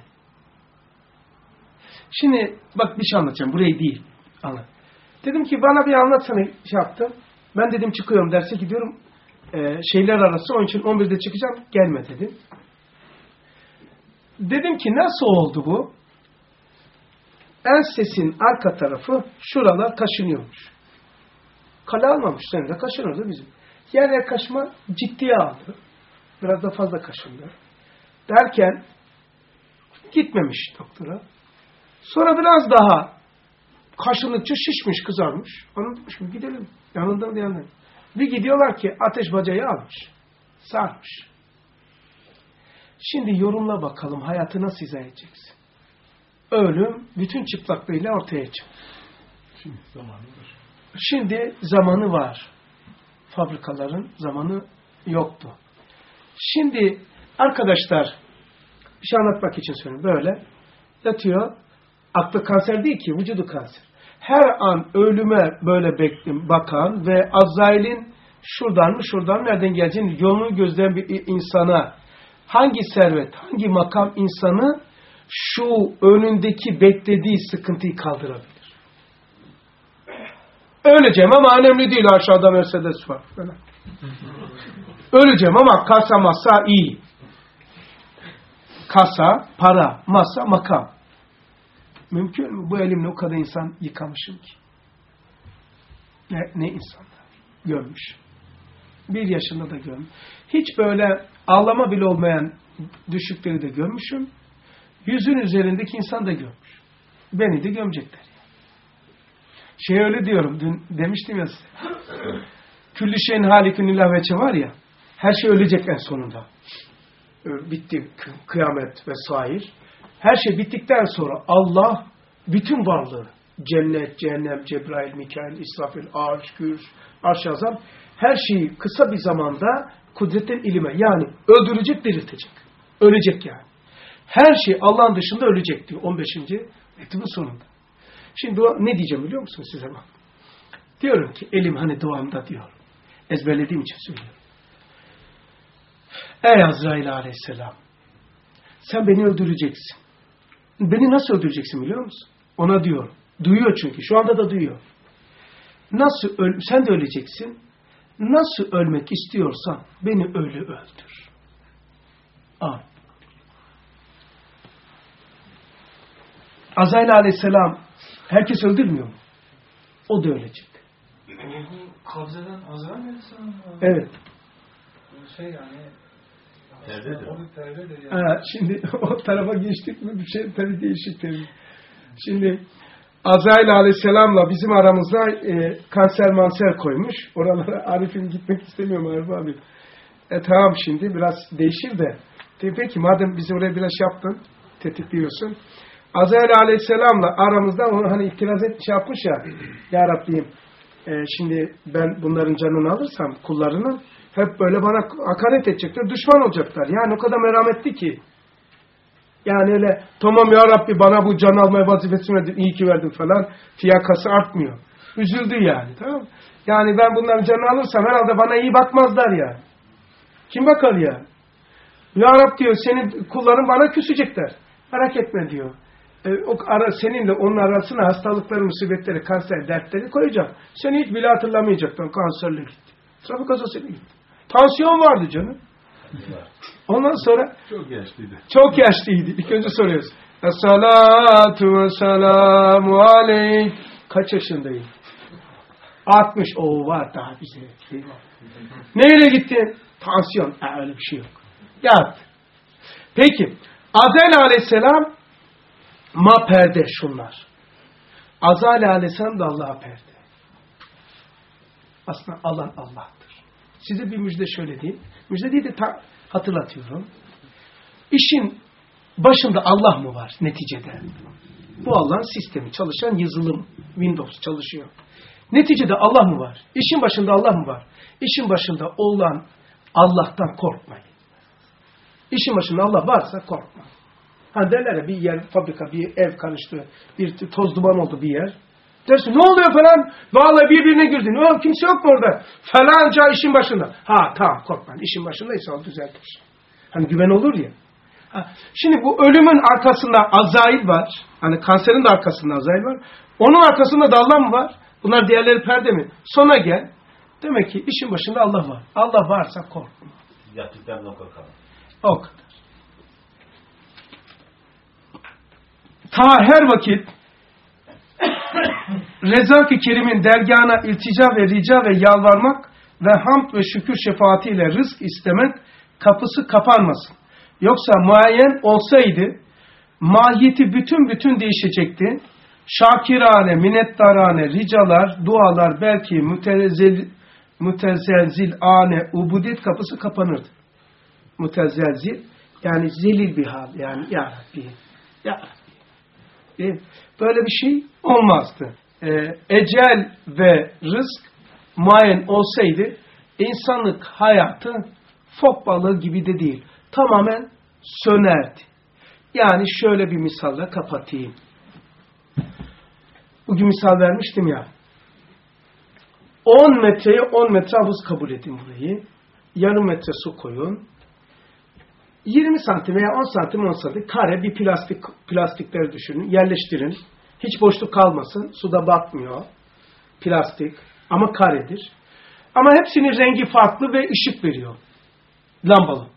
Şimdi bak bir şey anlatacağım. Burayı değil. Anlat. Dedim ki bana bir anlatsana şey yaptım. Ben dedim çıkıyorum derse gidiyorum. Ee, şeyler arası onun için on birde çıkacağım. Gelme dedim. Dedim ki nasıl oldu bu? Ensesin arka tarafı şuralar kaşınıyormuş. Kale almamış. Sen de kaşınırdı bizim. Yer yer kaşıma ciddiye aldı. Biraz da fazla kaşındı. Derken gitmemiş doktora. Sonra biraz daha kaşındıkça şişmiş, kızarmış. Anlatmış mı? Gidelim. Yanından da yanından. Bir gidiyorlar ki ateş bacayı almış. Sarmış. Şimdi yorumla bakalım hayatı nasıl izah edeceksin? Ölüm bütün çıplaklığıyla ortaya çıktı. Şimdi zamanı var. Şimdi zamanı var. Fabrikaların zamanı yoktu. Şimdi arkadaşlar bir şey anlatmak için söylüyorum. Böyle yatıyor. Aklı kanser değil ki, vücudu kanser. Her an ölüme böyle beklim, bakan ve Azrail'in şuradan mı şuradan nereden geleceğini yolunu gözleyen bir insana hangi servet, hangi makam insanı şu önündeki beklediği sıkıntıyı kaldırabilir? Öleceğim ama önemli değil, aşağıda Mercedes var. Böyle. Öleceğim ama kasa masa iyi. Kasa, para, masa, makam. Mümkün mü? Bu elimle o kadar insan yıkamışım ki. Ne, ne insanlar görmüş. Bir yaşında da görmüş. Hiç böyle ağlama bile olmayan düşükleri de görmüşüm. Yüzün üzerindeki insan da görmüş. Beni de gömecekler. Şey öyle diyorum. Dün demiştim ya size. Küllü şeyin halikün ilahveçe var ya. Her şey ölecek en sonunda. Bitti kıyamet vesaire. Her şey bittikten sonra Allah bütün varlığı, cennet, cehennem, Cebrail, Mikail, İsrafil, Arş, Kürş, Arş Azam, her şeyi kısa bir zamanda kudretten ilime, yani öldürecek, diriltecek. Ölecek yani. Her şey Allah'ın dışında ölecek diyor on beşinci mektubun sonunda. Şimdi ne diyeceğim biliyor musunuz size bak. Diyorum ki elim hani duamda diyor. Ezberlediğim için söylüyorum. Ey Azrail aleyhisselam, sen beni öldüreceksin. Beni nasıl öldüreceksin biliyor musun? Ona diyor. Duyuyor çünkü. Şu anda da duyuyor. Nasıl öl sen de öleceksin. Nasıl ölmek istiyorsan beni öyle öldür. Amin. Azrail aleyhisselam herkes öldürmüyor mu? O da ölecek. Bu kabzeden Azrail aleyhisselam. Evet. Şey yani Perdedir. o bir perdedir yani. Ha, şimdi o tarafa geçtik mi bir şey tabii değişik tabii. Şimdi Azrail aleyhisselamla bizim aramızda e, kanser manser koymuş. Oralara Arif'im gitmek istemiyorum Arif abi. E tamam şimdi biraz değişir de. Peki madem bizi oraya biraz şey yaptın, tetikliyorsun. Azrail aleyhisselamla aramızda onu hani itiraz et, şey yapmış ya. Ya Rabbim e, şimdi ben bunların canını alırsam kullarının hep böyle bana hakaret edecekler, düşman olacaklar. Yani o kadar merhametli ki. Yani öyle tamam ya Rabbi bana bu can almaya vazifesini verdin, iyi ki verdin falan fiyakası artmıyor. Üzüldü yani, tamam mı? Yani ben bunların canını alırsam herhalde bana iyi bakmazlar yani. Kim bakar ya? Ya Rab diyor, senin kulların bana küsecekler. Merak etme diyor. E, o ara, seninle onun arasına hastalıkları, musibetleri, kanser, dertleri koyacağım. Seni hiç bile hatırlamayacaklar. Kanserle gitti. Trafik kazasıyla gitti. Tansiyon vardı canım. Ondan sonra Çok yaşlıydı. çok yaşlıydı. İlk önce soruyoruz. Esselatu vesselamu aleyk. Kaç yaşındayım? altmış. O var daha bize. Şey var. Neyle gittin? Tansiyon. Ha, öyle bir şey yok. Yat. Peki. Azrail aleyhisselam ma perde şunlar. Azrail aleyhisselam da Allah'a perde. Aslında alan Allah'tır. Size bir müjde şöyle diyeyim. Müjde değil de ta- hatırlatıyorum. İşin başında Allah mı var neticede? Bu Allah'ın sistemi, çalışan yazılım, Windows çalışıyor. Neticede Allah mı var? İşin başında Allah mı var? İşin başında olan Allah'tan korkmayın. İşin başında Allah varsa korkma. Hani derler ya, bir yer, fabrika, bir ev karıştı, bir toz duman oldu bir yer. Dersin ne oluyor falan? Vallahi birbirine girdin. O kimse yok mu orada? Falanca işin başında. Ha tamam korkmayın. İşin başındaysa o düzeltir. Hani güven olur ya. Ha, şimdi bu ölümün arkasında Azrail var. Hani kanserin de arkasında Azrail var. Onun arkasında da Allah mı var? Bunlar diğerleri perde mi? Sona gel. Demek ki işin başında Allah var. Allah varsa korkma. Yaptıklarından korkalım. O kadar. Ta her vakit Rezak-ı Kerim'in dergâhına iltica ve rica ve yalvarmak ve hamd ve şükür şefaatiyle rızk istemek kapısı kapanmasın. Yoksa muayyen olsaydı mahiyeti bütün bütün değişecekti. Şakirane, minnettarane, ricalar, dualar belki mütezelzil, mütezelzil ane, ubudiyet kapısı kapanırdı. Mütezelzil yani zelil bir hal yani ya Rabbi, ya Rabbi. Böyle bir şey olmazdı. Ee, ecel ve rızk muayyen olsaydı insanlık hayatı fok balığı gibi de değil. Tamamen sönerdi. Yani şöyle bir misalle kapatayım. Bugün misal vermiştim ya. on metreye on metre havuz kabul edin burayı. Yarım metre su koyun. yirmi santim veya on santim on santim kare bir plastik plastikleri düşünün. Yerleştirin. Hiç boşluk kalmasın. Suda batmıyor. Plastik. Ama karedir. Ama hepsinin rengi farklı ve ışık veriyor. Lambalı.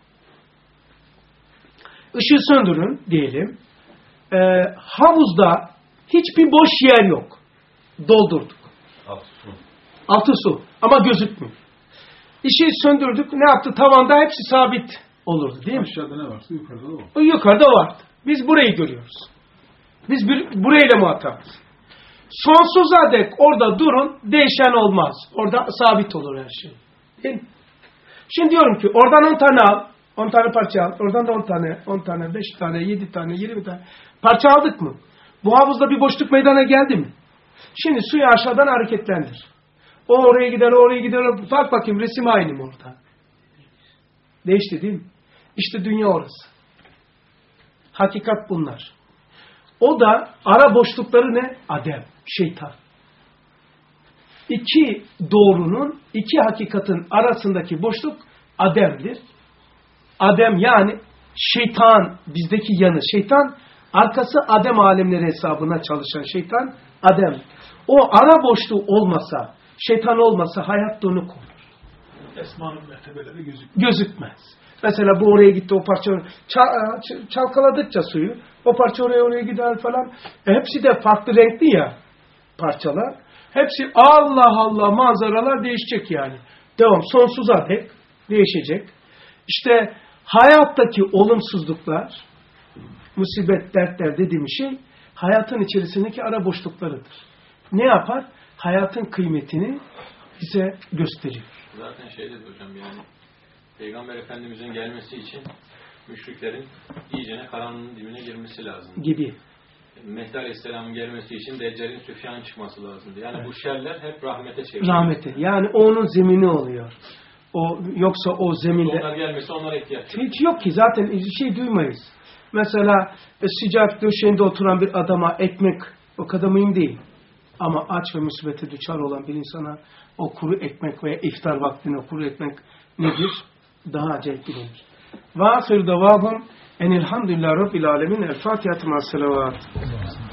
Işığı söndürün diyelim. Ee, havuzda hiçbir boş yer yok. Doldurduk. Altı su. Altı su. Ama gözükmüyor. Işığı söndürdük. Ne yaptı? Tavanda hepsi sabit olurdu değil mi? Aşağıda ne varsa yukarıda da var. O yukarıda vardı. Biz burayı görüyoruz. Biz bir, burayla muhatabız. Sonsuza dek orada durun, değişen olmaz. Orada sabit olur her şey. Değil mi? Şimdi diyorum ki oradan on tane al, on tane parça al, oradan da on tane, on tane, beş tane, yedi tane, yirmi tane parça aldık mı? Bu havuzda bir boşluk meydana geldi mi? Şimdi suyu aşağıdan hareketlendir. O oraya gider, o oraya gider. Bak bakayım resim aynı mı orada? Değişti değil mi? İşte dünya orası. Hakikat bunlar. O da ara boşlukları ne? Adem, şeytan. İki doğrunun, iki hakikatin arasındaki boşluk Adem'dir. Adem yani şeytan, bizdeki yanı şeytan, arkası Adem alemleri hesabına çalışan şeytan, Adem. O ara boşluğu olmasa, şeytan olmasa hayat donuk olur. Esma'nın mertebeleri gözükmüyor. Gözükmez. Mesela bu oraya gitti, o parça çal, çalkaladıkça suyu, o parça oraya oraya gider falan. E hepsi de farklı renkli ya parçalar. Hepsi Allah Allah manzaralar değişecek yani. Devam sonsuza dek değişecek. İşte hayattaki olumsuzluklar, musibet, dertler dediğim şey hayatın içerisindeki ara boşluklarıdır. Ne yapar? Hayatın kıymetini bize gösteriyor. Zaten şey dedi hocam yani Peygamber Efendimiz'in gelmesi için müşriklerin iyicene karanlığın dibine girmesi lazım. Gibi. Mehdi Aleyhisselam'ın gelmesi için Deccal'in Süfyan'ın çıkması lazımdı. Yani evet. Bu şerler hep rahmete çeviriyor. Rahmete. Yani onun zemini oluyor. O yoksa o zeminde Onlar gelmese onlara ihtiyaç. hiç yok ki zaten şey duymayız. Mesela e, sıcak döşeğinde oturan bir adama ekmek o kadar mühim değil. Ama aç ve musibete düçar olan bir insana o kuru ekmek veya iftar vaktine kuru ekmek nedir? Daha acayip bilinir. Ve ahir davahum enilhamdülillah rabbil alemin. El Fatiha ma'as salavat.